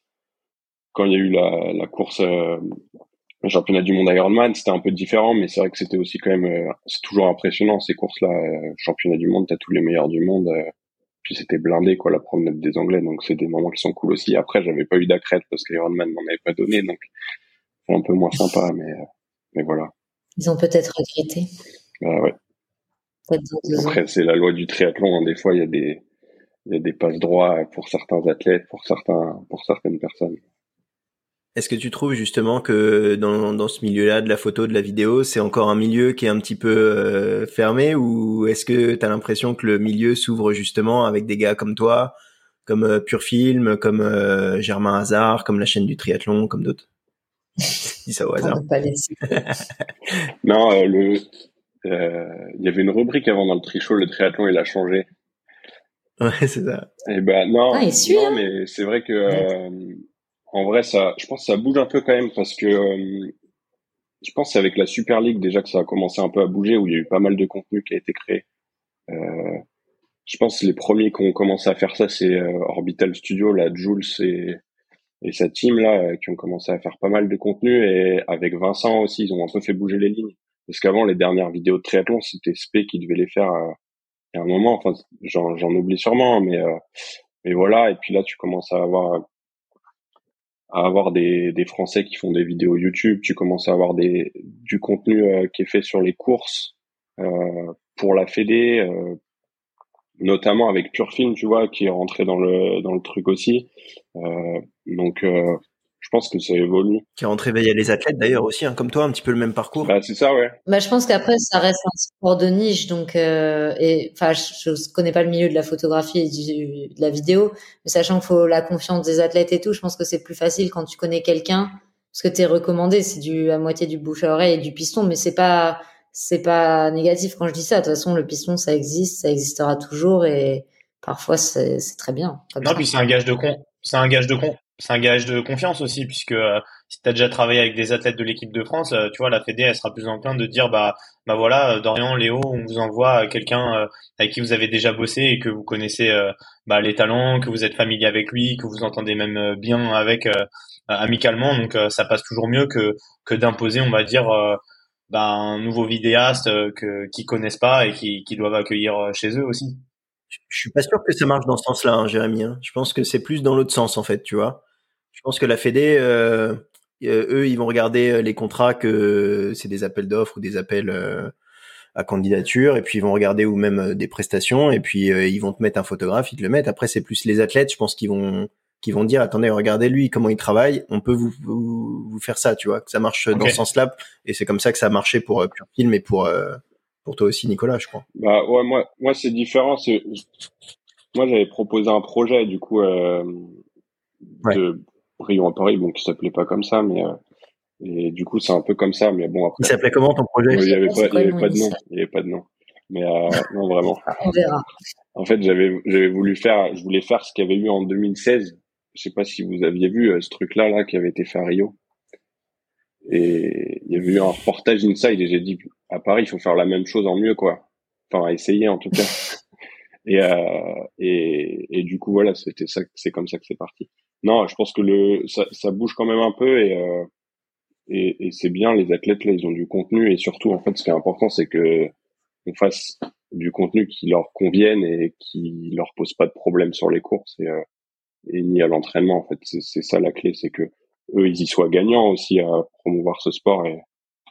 quand il y a eu la la course. Euh, le championnat du monde Ironman, c'était un peu différent, mais c'est vrai que c'était aussi quand même, euh, c'est toujours impressionnant ces courses-là. Euh, championnat du monde, t'as tous les meilleurs du monde. Euh, puis c'était blindé, quoi, la promenade des Anglais, donc c'est des moments qui sont cool aussi. Après, j'avais pas eu d'accrète parce qu'Ironman m'en avait pas donné, donc c'est un peu moins sympa, mais euh, mais voilà. Ils ont peut-être regretté. Euh, ouais. Peut-être dans deux ans. Après, c'est la loi du triathlon. Hein, des fois, il y a des il y a des passes droits pour certains athlètes, pour certains pour certaines personnes. Est-ce que tu trouves justement que dans, dans ce milieu-là de la photo, de la vidéo, c'est encore un milieu qui est un petit peu euh, fermé, ou est-ce que tu as l'impression que le milieu s'ouvre justement avec des gars comme toi, comme euh, Pure Film, comme euh, Germain Hazard, comme la chaîne du triathlon, comme d'autres? Je dis ça au hasard. On va pas laisser. Non, euh, le euh, il y avait une rubrique avant dans le Trichot, le triathlon il a changé. Ouais, c'est ça. Et ben non, Ah, il suit, non hein. mais c'est vrai que euh, en vrai ça, je pense que ça bouge un peu quand même parce que euh, je pense que c'est avec la Super League déjà que ça a commencé un peu à bouger où il y a eu pas mal de contenu qui a été créé. Euh, je pense que les premiers qui ont commencé à faire ça c'est euh, Orbital Studio, là, Jules et et sa team là euh, qui ont commencé à faire pas mal de contenu et avec Vincent aussi ils ont un peu fait bouger les lignes parce qu'avant les dernières vidéos de triathlon c'était Spé qui devait les faire. Euh, Il y a un moment, enfin, j'en, j'en oublie sûrement, mais euh, mais voilà. Et puis là, tu commences à avoir à avoir des des Français qui font des vidéos YouTube. Tu commences à avoir des du contenu euh, qui est fait sur les courses euh, pour la Fédé, euh, notamment avec Pure Film, tu vois, qui est rentré dans le dans le truc aussi. Euh, donc, euh, je pense que ça évolue. Qui rentre réveiller les athlètes d'ailleurs aussi, hein, comme toi, un petit peu le même parcours. Bah c'est ça, ouais. Bah, je pense qu'après, ça reste un sport de niche, donc euh, et enfin, je, je connais pas le milieu de la photographie et du, de la vidéo, mais sachant qu'il faut la confiance des athlètes et tout, je pense que c'est plus facile quand tu connais quelqu'un, parce que t'es recommandé, c'est du à moitié du bouche à oreille et du piston, mais c'est pas c'est pas négatif quand je dis ça. De toute façon, le piston, ça existe, ça existera toujours, et parfois c'est c'est très bien. Comme Non, ça. puis c'est un gage de con, c'est un gage de con, c'est un gage de confiance aussi, puisque euh, si t'as déjà travaillé avec des athlètes de l'équipe de France, euh, tu vois, la Fédé, elle sera plus enclin de dire, bah, bah voilà, euh, Dorian, Léo, on vous envoie quelqu'un euh, avec qui vous avez déjà bossé et que vous connaissez euh, bah, les talents, que vous êtes familier avec lui, que vous entendez même euh, bien avec euh, amicalement, donc euh, ça passe toujours mieux que que d'imposer, on va dire, euh, bah, un nouveau vidéaste euh, que qu'ils connaissent pas et qui qui doivent accueillir euh, chez eux aussi. Je suis pas sûr que ça marche dans ce sens-là, hein, Jérémy. Hein. Je pense que c'est plus dans l'autre sens, en fait, tu vois. Je pense que la Fédé, euh, eux, ils vont regarder les contrats que c'est des appels d'offres ou des appels euh, à candidature, et puis ils vont regarder ou même des prestations, et puis euh, ils vont te mettre un photographe, ils te le mettent. Après, c'est plus les athlètes, je pense qu'ils vont qui vont dire attendez, regardez lui comment il travaille, on peut vous vous, vous faire ça, tu vois, que ça marche okay. dans ce sens-là. Et c'est comme ça que ça a marché pour Pure Film et pour euh, pour toi aussi, Nicolas, je crois. Bah ouais, moi moi c'est différent. C'est... Moi j'avais proposé un projet du coup euh, ouais. de Brio en Paris, bon qui s'appelait pas comme ça, mais euh, et du coup c'est un peu comme ça, mais bon après. Il s'appelait comment ton projet? Il y avait pas, il y avait pas de nom, il y avait pas de nom. Mais euh, non vraiment. On verra. En fait j'avais j'avais voulu faire, je voulais faire ce qu'il y avait eu en deux mille seize. Je sais pas si vous aviez vu euh, ce truc-là là qui avait été fait à Rio. Et il y avait eu un reportage Inside et j'ai dit à Paris il faut faire la même chose en mieux quoi. Enfin essayer en tout cas. Et, euh, et et du coup voilà c'était ça, c'est comme ça que c'est parti. Non je pense que le ça, ça bouge quand même un peu et euh, et, et c'est bien, les athlètes là ils ont du contenu et surtout en fait ce qui est important c'est que on fasse du contenu qui leur convienne et qui leur pose pas de problème sur les courses et, euh, et ni à l'entraînement en fait. C'est, c'est ça la clé, c'est que eux ils y soient gagnants aussi à promouvoir ce sport et,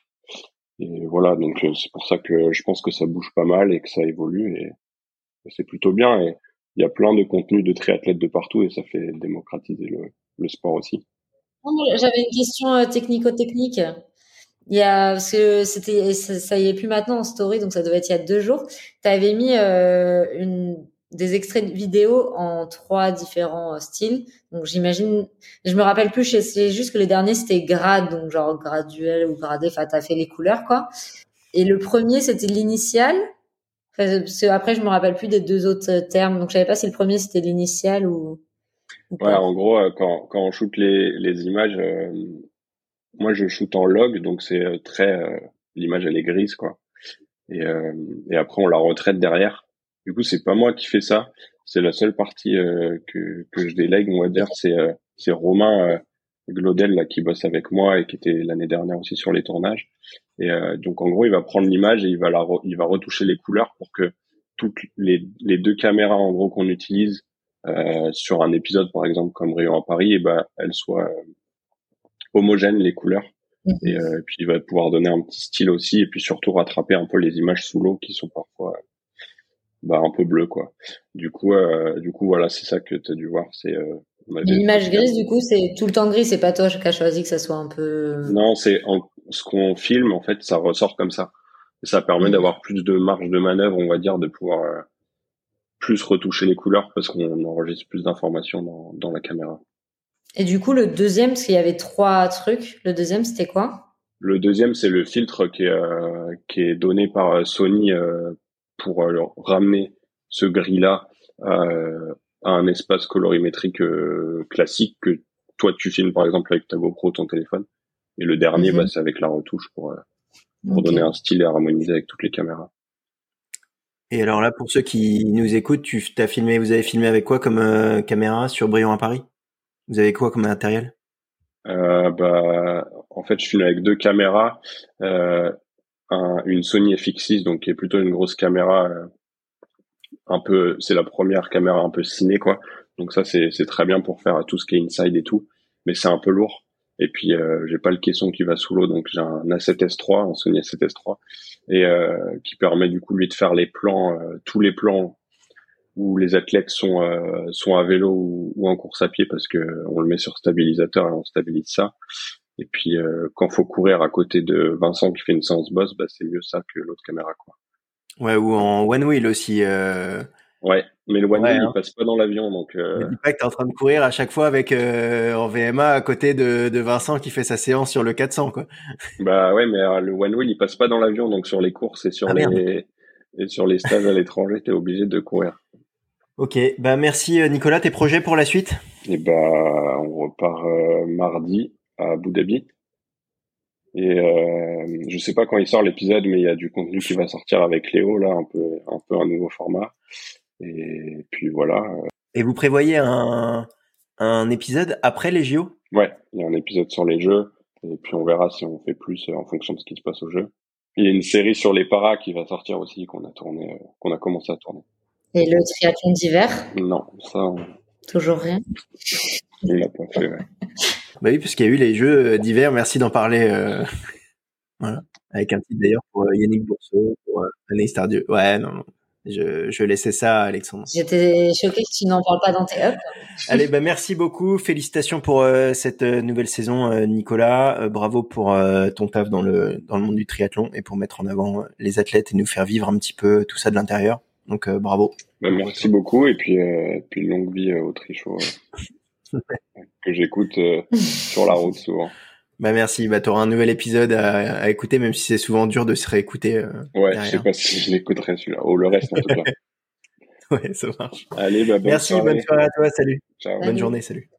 et voilà donc c'est pour ça que je pense que ça bouge pas mal et que ça évolue et, et c'est plutôt bien et il y a plein de contenus de triathlètes de partout et ça fait démocratiser le, le sport aussi. J'avais une question euh, technico-technique. Il y a, parce que c'était, ça, ça y est plus maintenant en story, donc ça devait être il y a deux jours. Tu avais mis euh, une, des extraits de vidéos en trois différents euh, styles. Donc j'imagine, je me rappelle plus, c'est juste que les derniers c'était grade, donc genre graduel ou gradé, enfin t'as fait les couleurs quoi. Et le premier c'était l'initial. Enfin, parce que après je me rappelle plus des deux autres termes, donc je savais pas si le premier c'était l'initial ou. ou ouais, en gros quand quand on shoot les les images. Euh... Moi, je shoot en log, donc c'est très euh, l'image elle est grise quoi. Et euh, et après on la retraite derrière. Du coup, c'est pas moi qui fais ça. C'est la seule partie euh, que que je délègue, on va dire. C'est euh, c'est Romain euh, Glaudel là qui bosse avec moi et qui était l'année dernière aussi sur les tournages. Et euh, donc en gros, il va prendre l'image et il va la re- il va retoucher les couleurs pour que toutes les les deux caméras en gros qu'on utilise euh, sur un épisode par exemple comme Rio en Paris, et ben elles soient euh, homogènes les couleurs mmh. et, euh, et puis il va pouvoir donner un petit style aussi et puis surtout rattraper un peu les images sous l'eau qui sont parfois bah un peu bleues quoi. Du coup euh, du coup voilà c'est ça que tu as dû voir, c'est euh, l'image grise du coup c'est tout le temps gris, c'est pas toi qui as choisi que ça soit un peu. Non c'est en, ce qu'on filme en fait ça ressort comme ça et ça permet mmh. d'avoir plus de marge de manœuvre on va dire, de pouvoir euh, plus retoucher les couleurs parce qu'on enregistre plus d'informations dans, dans la caméra. Et du coup, le deuxième, parce qu'il y avait trois trucs, le deuxième, c'était quoi? Le deuxième, c'est le filtre qui est, euh, qui est donné par Sony euh, pour euh, ramener ce gris-là euh, à un espace colorimétrique euh, classique que toi, tu filmes par exemple avec ta GoPro, ton téléphone. Et le dernier, mm-hmm. bah, c'est avec la retouche pour, euh, pour okay. donner un style et harmoniser avec toutes les caméras. Et alors là, pour ceux qui nous écoutent, tu t'as filmé, vous avez filmé avec quoi comme euh, caméra sur Brio à Paris? Vous avez quoi comme matériel? euh, bah, En fait, je filme avec deux caméras, euh, un, une Sony F X six, donc qui est plutôt une grosse caméra, euh, un peu, c'est la première caméra un peu ciné quoi. Donc ça, c'est c'est très bien pour faire tout ce qui est inside et tout, mais c'est un peu lourd. Et puis euh, j'ai pas le caisson qui va sous l'eau, donc j'ai un A sept S trois, un Sony A sept S trois, et euh, qui permet du coup lui de faire les plans, euh, tous les plans où les athlètes sont euh, sont à vélo ou, ou en course à pied parce que on le met sur stabilisateur et on stabilise ça. Et puis euh, quand faut courir à côté de Vincent qui fait une séance boss, bah c'est mieux ça que l'autre caméra quoi. Ouais, ou en one wheel aussi. Euh... Ouais, mais le one ouais, wheel hein. il passe pas dans l'avion donc. Euh... Ne dis pas que t'es en train de courir à chaque fois avec euh, en V M A à côté de, de Vincent qui fait sa séance sur le quatre cents quoi. Bah ouais, mais euh, le one wheel il passe pas dans l'avion donc sur les courses et sur ah, les merde. et sur les stages à l'étranger t'es obligé de courir. Ok, bah merci Nicolas. Tes projets pour la suite? Et bah on repart euh, mardi à Abu Dhabi. Et euh, je sais pas quand il sort l'épisode, mais il y a du contenu qui va sortir avec Léo là, un peu un peu un nouveau format. Et puis voilà. Et vous prévoyez un un épisode après les J O? Ouais, il y a un épisode sur les Jeux. Et puis on verra si on fait plus en fonction de ce qui se passe aux Jeux. Il y a une série sur les paras qui va sortir aussi qu'on a tourné, euh, qu'on a commencé à tourner. Et le triathlon d'hiver? Non, ça. On... Toujours rien. On l'a pas fait. Ouais. Bah oui, parce qu'il y a eu les Jeux d'hiver. Merci d'en parler. Euh... voilà, avec un titre d'ailleurs pour Yannick Bourseau, pour euh, Anaïs Tardieu. Ouais, non, non. Je, je laissais ça à Alexandre. J'étais choquée que tu n'en parles pas dans tes ups. Allez, bah merci beaucoup. Félicitations pour euh, cette euh, nouvelle saison, euh, Nicolas. Euh, bravo pour euh, ton taf dans le dans le monde du triathlon et pour mettre en avant euh, les athlètes et nous faire vivre un petit peu tout ça de l'intérieur. Donc euh, bravo. Bah, merci beaucoup et puis euh, puis longue vie euh, au Trichot euh, que j'écoute euh, sur la route souvent. Bah merci. Bah t'auras un nouvel épisode à, à écouter, même si c'est souvent dur de se réécouter. Euh, ouais, derrière. je sais pas si je l'écouterai celui-là ou le reste en tout cas. Ouais, ça marche. Allez, bah, bonne merci, soirée. bonne soirée à toi. Salut. Ciao. Bonne journée. Salut.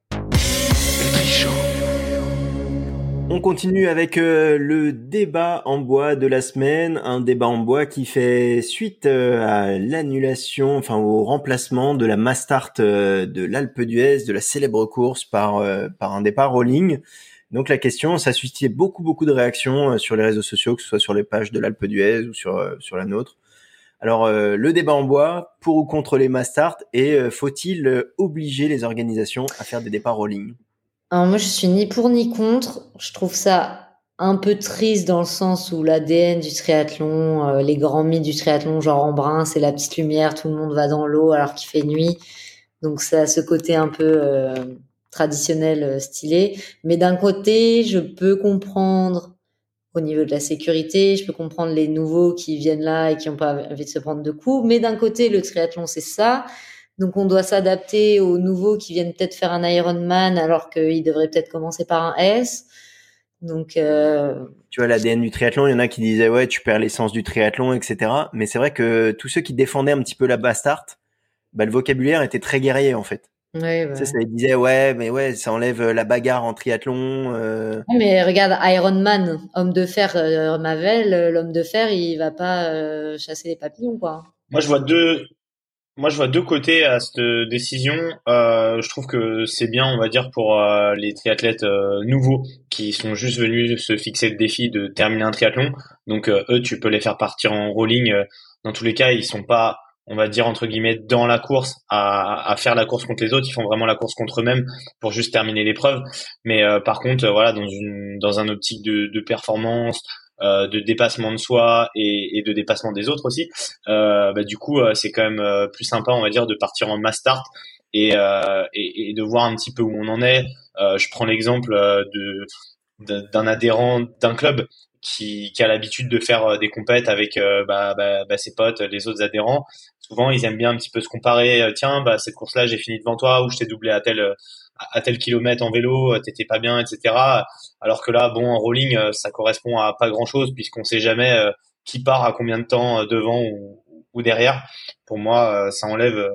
On continue avec euh, le débat en bois de la semaine, un débat en bois qui fait suite euh, à l'annulation, enfin au remplacement de la Mastart euh, de l'Alpe d'Huez, de la célèbre course par euh, par un départ rolling. Donc la question, ça a suscité beaucoup beaucoup de réactions euh, sur les réseaux sociaux, que ce soit sur les pages de l'Alpe d'Huez ou sur euh, sur la nôtre. Alors euh, le débat en bois, pour ou contre les Mastart, et euh, faut-il euh, obliger les organisations à faire des départs rolling ? Alors moi, je suis ni pour ni contre. Je trouve ça un peu triste dans le sens où l'A D N du triathlon, euh, les grands mythes du triathlon, genre Embrun, c'est la petite lumière, tout le monde va dans l'eau alors qu'il fait nuit. Donc ça a ce côté un peu euh, traditionnel, euh, stylé. Mais d'un côté, je peux comprendre au niveau de la sécurité, je peux comprendre les nouveaux qui viennent là et qui n'ont pas envie de se prendre de coups. Mais d'un côté, le triathlon, c'est ça. Donc, on doit s'adapter aux nouveaux qui viennent peut-être faire un Ironman alors qu'ils devraient peut-être commencer par un S. Donc, euh... tu vois, l'A D N du triathlon, il y en a qui disaient, ouais, tu perds l'essence du triathlon, et cetera. Mais c'est vrai que tous ceux qui défendaient un petit peu la Mastart, bah, le vocabulaire était très guerrier, en fait. Oui, bah. Ça, ça disait, ouais, mais ouais, ça enlève la bagarre en triathlon. Euh... Mais regarde, Ironman, homme de fer, euh, Mavel, l'homme de fer, il va pas euh, chasser les papillons, quoi. Moi, je vois deux, Moi, je vois deux côtés à cette décision. Euh, je trouve que c'est bien, on va dire, pour euh, les triathlètes euh, nouveaux qui sont juste venus se fixer le défi de terminer un triathlon. Donc, euh, eux, tu peux les faire partir en rolling. Dans tous les cas, ils sont pas, on va dire, entre guillemets, dans la course à, à faire la course contre les autres. Ils font vraiment la course contre eux-mêmes pour juste terminer l'épreuve. Mais euh, par contre, euh, voilà, dans une dans un optique de, de performance, Euh, de dépassement de soi et, et de dépassement des autres aussi, euh, bah, du coup euh, c'est quand même euh, plus sympa, on va dire, de partir en Mastart et, euh, et, et de voir un petit peu où on en est. Euh, je prends l'exemple euh, de d'un adhérent d'un club qui, qui a l'habitude de faire des compètes avec euh, bah, bah, bah, ses potes, les autres adhérents. Souvent ils aiment bien un petit peu se comparer, euh, tiens, bah cette course là j'ai fini devant toi, ou je t'ai doublé à tel à tel kilomètre en vélo, t'étais pas bien, et cetera. Alors que là, bon, en rolling, ça correspond à pas grand-chose puisqu'on sait jamais euh, qui part à combien de temps devant ou, ou derrière. Pour moi, ça enlève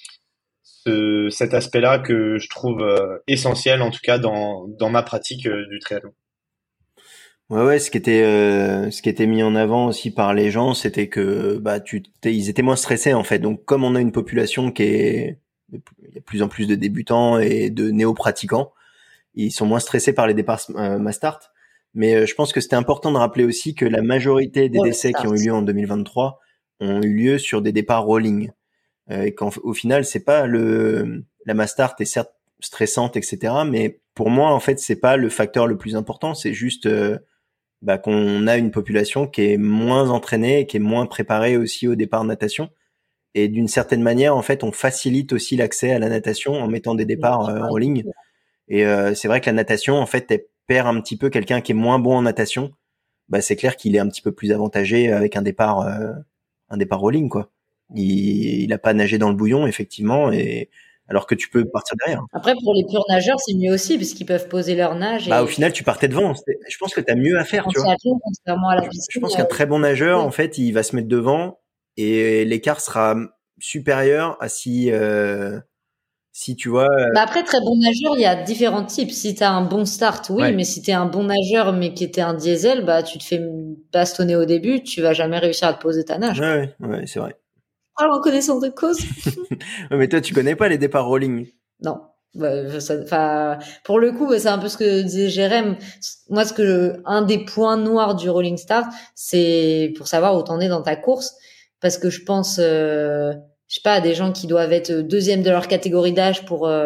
ce, cet aspect-là que je trouve euh, essentiel, en tout cas dans dans ma pratique euh, du triathlon. Ouais, ouais, ce qui était euh, ce qui était mis en avant aussi par les gens, c'était que bah tu ils étaient moins stressés en fait. Donc comme on a une population qui est, il y a de plus en plus de débutants et de néo-pratiquants, ils sont moins stressés par les départs euh, Mastart. Mais euh, je pense que c'était important de rappeler aussi que la majorité des Ouais, décès qui ont eu lieu en deux mille vingt-trois ont eu lieu sur des départs rolling. Euh, et qu'au final, c'est pas le la Mastart est certes stressante, et cetera. Mais pour moi, en fait, c'est pas le facteur le plus important. C'est juste euh, bah, qu'on a une population qui est moins entraînée et qui est moins préparée aussi au départ natation. Et d'une certaine manière, en fait, on facilite aussi l'accès à la natation en mettant des départs euh, en ligne. Et euh, c'est vrai que la natation, en fait, elle perd un petit peu quelqu'un qui est moins bon en natation. Bah, c'est clair qu'il est un petit peu plus avantagé avec un départ, euh, un départ en ligne, quoi. Il, il a pas nagé dans le bouillon, effectivement, et alors que tu peux partir derrière. Après, pour les purs nageurs, c'est mieux aussi parce qu'ils peuvent poser leur nage. Bah, et... au final, tu partais devant. Je pense que t'as mieux à faire, tu vois. Contrairement à la piscine, je pense qu'un très bon nageur, oui. en fait, il va se mettre devant et l'écart sera supérieur à si, euh, si tu vois. Euh... Bah après, très bon nageur, il y a différents types. Si t'as un bon start, oui, ouais. mais si t'es un bon nageur mais qui était un diesel, bah tu te fais bastonner au début, tu vas jamais réussir à te poser ta nage. Ouais, ouais, ouais, c'est vrai. Alors en connaissance de cause. Ouais, mais toi, tu connais pas les départs rolling. Non. Enfin, pour le coup, c'est un peu ce que disait Jérém. Moi, ce que un des points noirs du rolling start, c'est pour savoir où t'en es dans ta course, parce que je pense, euh, je sais pas, à des gens qui doivent être deuxième de leur catégorie d'âge pour euh,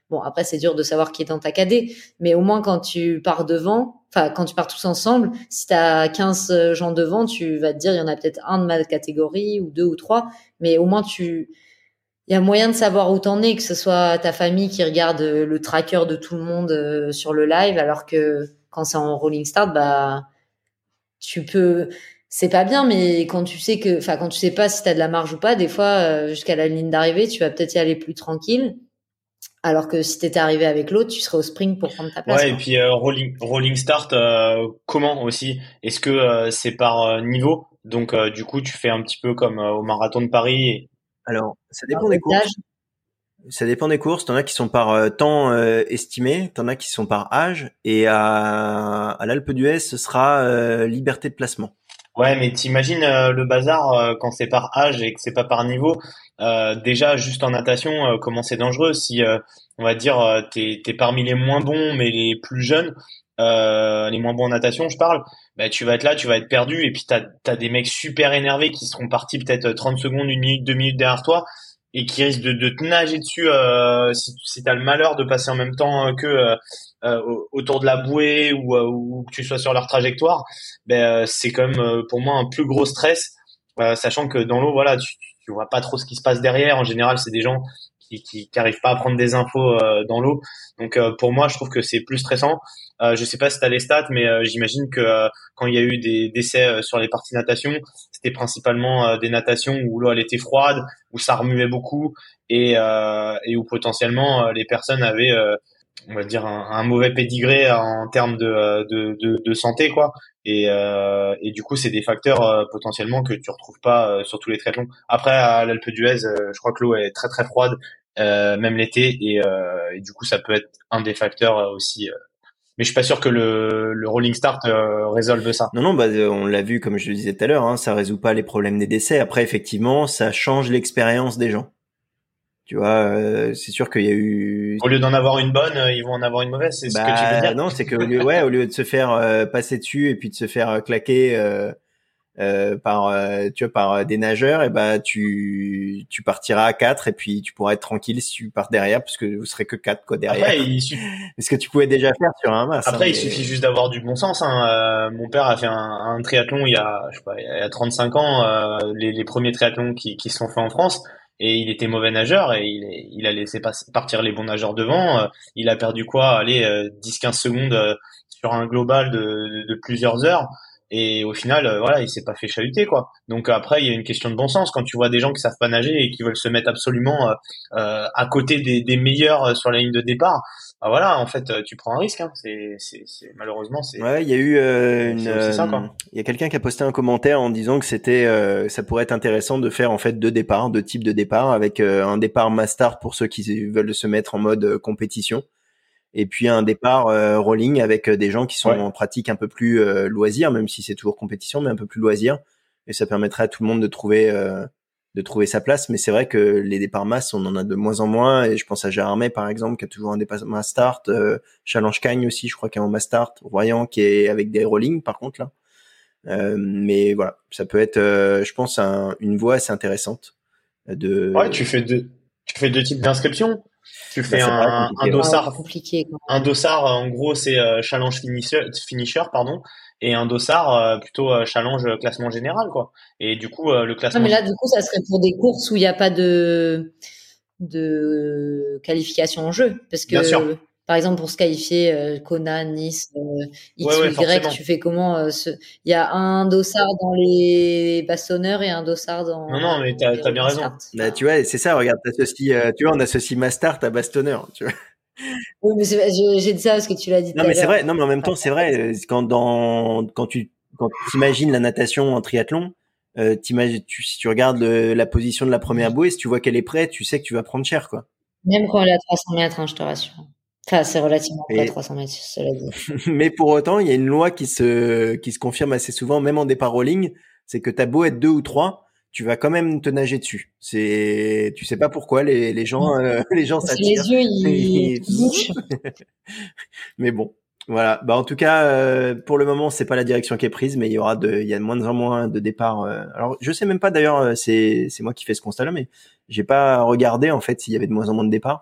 Bon, après, c'est dur de savoir qui est dans ta cadet, mais au moins quand tu pars devant, enfin, quand tu pars tous ensemble, si t'as quinze gens devant, tu vas te dire, il y en a peut-être un de ma catégorie ou deux ou trois, mais au moins tu, il y a moyen de savoir où t'en es, que ce soit ta famille qui regarde le tracker de tout le monde sur le live, alors que quand c'est en rolling start, bah, tu peux, c'est pas bien, mais quand tu sais que, enfin, quand tu sais pas si t'as de la marge ou pas, des fois, euh, jusqu'à la ligne d'arrivée, tu vas peut-être y aller plus tranquille. Alors que si t'étais arrivé avec l'autre, tu serais au sprint pour prendre ta place. Ouais, et quoi. puis euh, rolling rolling start, euh, comment aussi? Est-ce que euh, c'est par euh, niveau? Donc euh, du coup, tu fais un petit peu comme euh, au marathon de Paris. Et... Alors, ça Par dépend des âge. courses. Ça dépend des courses. T'en as qui sont par euh, temps euh, estimé, t'en as qui sont par âge, et à, à l'Alpe d'Huez, ce sera euh, liberté de placement. Ouais, mais t'imagines euh, le bazar euh, quand c'est par âge et que c'est pas par niveau. Euh, déjà, juste en natation, euh, comment c'est dangereux si euh, on va dire euh, t'es t'es parmi les moins bons mais les plus jeunes, euh, les moins bons en natation, je parle. Bah tu vas être là, tu vas être perdu et puis t'as t'as des mecs super énervés qui seront partis peut-être trente secondes, une minute, deux minutes derrière toi et qui risquent de, de te nager dessus euh, si si t'as le malheur de passer en même temps euh, que euh, euh, autour de la bouée ou, euh, ou que tu sois sur leur trajectoire. Ben euh, c'est quand même euh, pour moi un plus gros stress, euh, sachant que dans l'eau, voilà, tu, tu vois pas trop ce qui se passe derrière. En général, c'est des gens qui, qui, qui arrivent pas à prendre des infos euh, dans l'eau. Donc euh, pour moi, je trouve que c'est plus stressant. Euh, je sais pas si t'as les stats, mais euh, j'imagine que euh, quand il y a eu des décès euh, sur les parties natation, c'était principalement euh, des natations où l'eau elle était froide, où ça remuait beaucoup et, euh, et où potentiellement euh, les personnes avaient euh, on va dire un, un mauvais pédigré en termes de, de, de, de santé quoi et, euh, et du coup c'est des facteurs euh, potentiellement que tu retrouves pas euh, sur tous les triathlons. Après à l'Alpe d'Huez euh, je crois que l'eau est très très froide euh, même l'été et, euh, et du coup ça peut être un des facteurs euh, aussi euh. Mais je suis pas sûr que le, le rolling start euh, résolve ça. Non, non, bah euh, on l'a vu comme je le disais tout à l'heure, hein, ça résout pas les problèmes des décès. Après, effectivement, ça change l'expérience des gens. Tu vois, euh, c'est sûr qu'il y a eu. Au lieu d'en avoir une bonne, euh, ils vont en avoir une mauvaise, c'est ce que tu veux Bah dire? non, c'est que au lieu, ouais, au lieu de se faire euh, passer dessus et puis de se faire euh, claquer euh, euh, par, euh, tu vois, par euh, des nageurs, et bah tu tu partiras à quatre et puis tu pourras être tranquille si tu pars derrière, parce que vous serez que quatre quoi derrière. Après, il suffit. Ce que tu pouvais déjà faire sur un mas. Après, hein, il mais... suffit juste d'avoir du bon sens. Hein. Euh, mon père a fait un, un triathlon il y a, je sais pas, il y a trente-cinq ans, euh, les, les premiers triathlons qui, qui se sont faits en France, et il était mauvais nageur et il, est- il a laissé pas- partir les bons nageurs devant. Euh, il a perdu quoi? Allez, euh, dix quinze secondes euh, sur un global de, de, de plusieurs heures. Et au final, euh, voilà, il s'est pas fait chahuter, quoi. Donc après, il y a une question de bon sens. Quand tu vois des gens qui savent pas nager et qui veulent se mettre absolument euh, euh, à côté des, des meilleurs euh, sur la ligne de départ, bah voilà, en fait, euh, tu prends un risque. Hein. C'est, c'est, c'est malheureusement, c'est, Ouais, il y a eu euh, c'est une, c'est aussi ça, euh, quoi. il y a quelqu'un qui a posté un commentaire en disant que c'était, euh, ça pourrait être intéressant de faire en fait deux départs, deux types de départs, avec euh, un départ mass start pour ceux qui veulent se mettre en mode euh, compétition, et puis un départ euh, rolling avec euh, des gens qui sont Ouais. en pratique un peu plus euh, loisir, même si c'est toujours compétition, mais un peu plus loisir, et ça permettrait à tout le monde de trouver euh, de trouver sa place. Mais c'est vrai que les départs mass, on en a de moins en moins, et je pense à Gérardmer par exemple qui a toujours un départ mass start, euh, Challenge Cagne aussi, je crois qu'il y a un mass start, Royan qui est avec des rolling par contre là. Euh, mais voilà, ça peut être, euh, je pense, un, une voie assez intéressante de. Ouais, tu fais deux, tu fais deux types d'inscriptions. Tu Bah, fais ça paraît un, un compliqué. Ouais. Ah, dossard. compliqué. Quoi. Un dossard, en gros, c'est euh, challenge finisher, finisher, pardon, et un dossard euh, plutôt euh, challenge euh, classement général, quoi. Et du coup, euh, le Non, classement. mais là, du coup, ça serait pour des courses où il n'y a pas de de qualification en jeu, parce Bien sûr. que par exemple pour se qualifier, euh, Kona, Nice, euh, X Ouais, ou ouais, Y, forcément. tu fais comment euh, ce... Il y a un dossard dans les bastonneurs et un dossard dans Non, non, mais t'as, les t'as bien rolling raison. start. Bah, Enfin, tu vois, c'est ça. Regarde, t'associes, euh, tu vois, on associe mass start à bastonneur. Tu vois. oui, mais c'est- je- j'ai dit ça parce que tu l'as dit Non, tout mais à c'est l'heure. vrai. Non, mais en même temps, c'est vrai. euh, Quand dans, quand tu, quand tu imagines la natation en triathlon, euh, t'imagines, tu, si tu regardes le- la position de la première bouée, si tu vois qu'elle est prête, tu sais que tu vas prendre cher, quoi. Même quand elle est à trois cents mètres, hein, je te rassure. Enfin, c'est relativement près à Et, trois cents mètres, cela dit. mais pour autant, il y a une loi qui se, qui se confirme assez souvent, même en départ rolling, c'est que t'as beau être deux ou trois, tu vas quand même te nager dessus. C'est, tu sais pas pourquoi les, les gens, euh, les gens Parce que s'attirent. les yeux, ils Et- ils bouchent. Mais bon, voilà. Bah en tout cas, euh, pour le moment, c'est pas la direction qui est prise, mais il y aura de, il y a de moins en moins de départs. euh. Alors, je sais même pas d'ailleurs, euh, c'est c'est moi qui fais ce constat-là, mais j'ai pas regardé en fait s'il y avait de moins en moins de départs.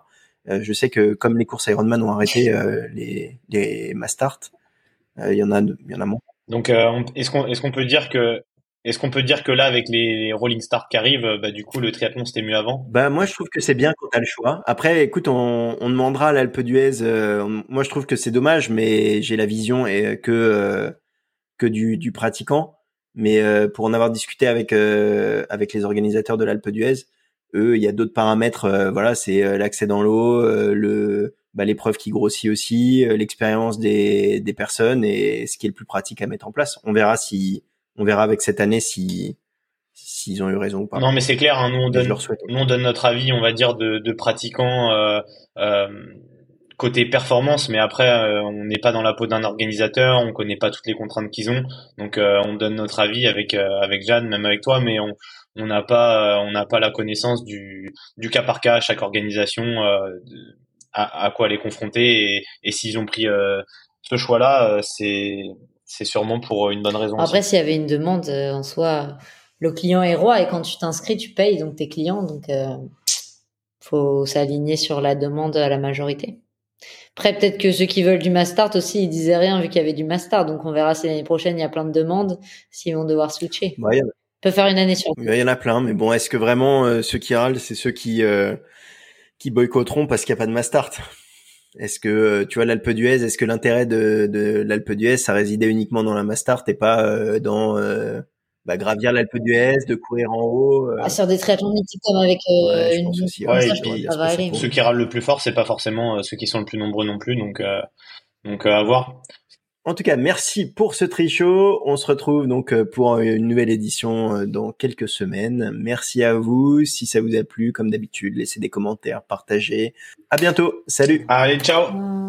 Euh, je sais que comme les courses Ironman ont arrêté euh, les les mass start, il euh, y en a il y en a moins. Donc euh, on, est-ce qu'on est-ce qu'on peut dire que est-ce qu'on peut dire que là avec les, les rolling start qui arrivent, bah du coup le triathlon c'était mieux avant? Bah moi je trouve que c'est bien quand t'as le choix. Après écoute, on, on demandera à l'Alpe d'Huez. Euh, on, moi je trouve que c'est dommage, mais j'ai la vision et que euh, que du, du pratiquant. Mais euh, pour en avoir discuté avec euh, avec les organisateurs de l'Alpe d'Huez, eux, il y a d'autres paramètres. Euh, voilà, c'est euh, l'accès dans l'eau, euh, le bah, l'épreuve qui grossit aussi, euh, l'expérience des des personnes et ce qui est le plus pratique à mettre en place. On verra si on verra avec cette année si s'ils ont eu raison ou pas. Non, mais c'est clair. Hein, nous on Mais je donne leur souhaite. nous on donne notre avis, on va dire de, de pratiquants euh, euh, côté performance, mais après euh, on n'est pas dans la peau d'un organisateur, on connaît pas toutes les contraintes qu'ils ont, donc euh, on donne notre avis avec euh, avec Jeanne, même avec toi, mais on on n'a pas euh, on n'a pas la connaissance du du cas par cas, chaque organisation euh, de- à, à quoi elle est confrontée et, et s'ils ont pris euh, ce choix-là, euh, c'est c'est sûrement pour une bonne raison aussi. Après, s'il y avait une demande euh, en soi, le client est roi et quand tu t'inscris, tu payes donc tes clients, donc euh, faut s'aligner sur la demande à la majorité. Après, peut-être que ceux qui veulent du Mastart aussi, ils disaient rien vu qu'il y avait du Mastart. Donc, on verra si l'année prochaine, il y a plein de demandes, s'ils vont devoir switcher. Bah, y en a, On peut faire une année sur il y en a plein, mais bon, est-ce que vraiment euh, ceux qui râlent, c'est ceux qui euh, qui boycotteront parce qu'il n'y a pas de mass start? Est-ce que euh, tu vois l'Alpe d'Huez, est-ce que l'intérêt de, de l'Alpe d'Huez, ça résidait uniquement dans la mass start et pas euh, dans euh, bah, gravir l'Alpe d'Huez, de courir en haut euh... ah, sur des triathlons mythiques comme avec euh, Ouais, je une pense aussi. comme Ouais, ça, et je puis, pense il y que a ça ce va aller. ressenti. ceux qui râlent le plus fort, c'est pas forcément euh, ceux qui sont le plus nombreux non plus, donc euh, donc euh, à voir. En tout cas, merci pour ce tri-show. On se retrouve donc euh, pour une nouvelle édition euh, dans quelques semaines. Merci à vous. Si ça vous a plu, comme d'habitude, laissez des commentaires, partagez. À bientôt. Salut. Allez, ciao. Euh,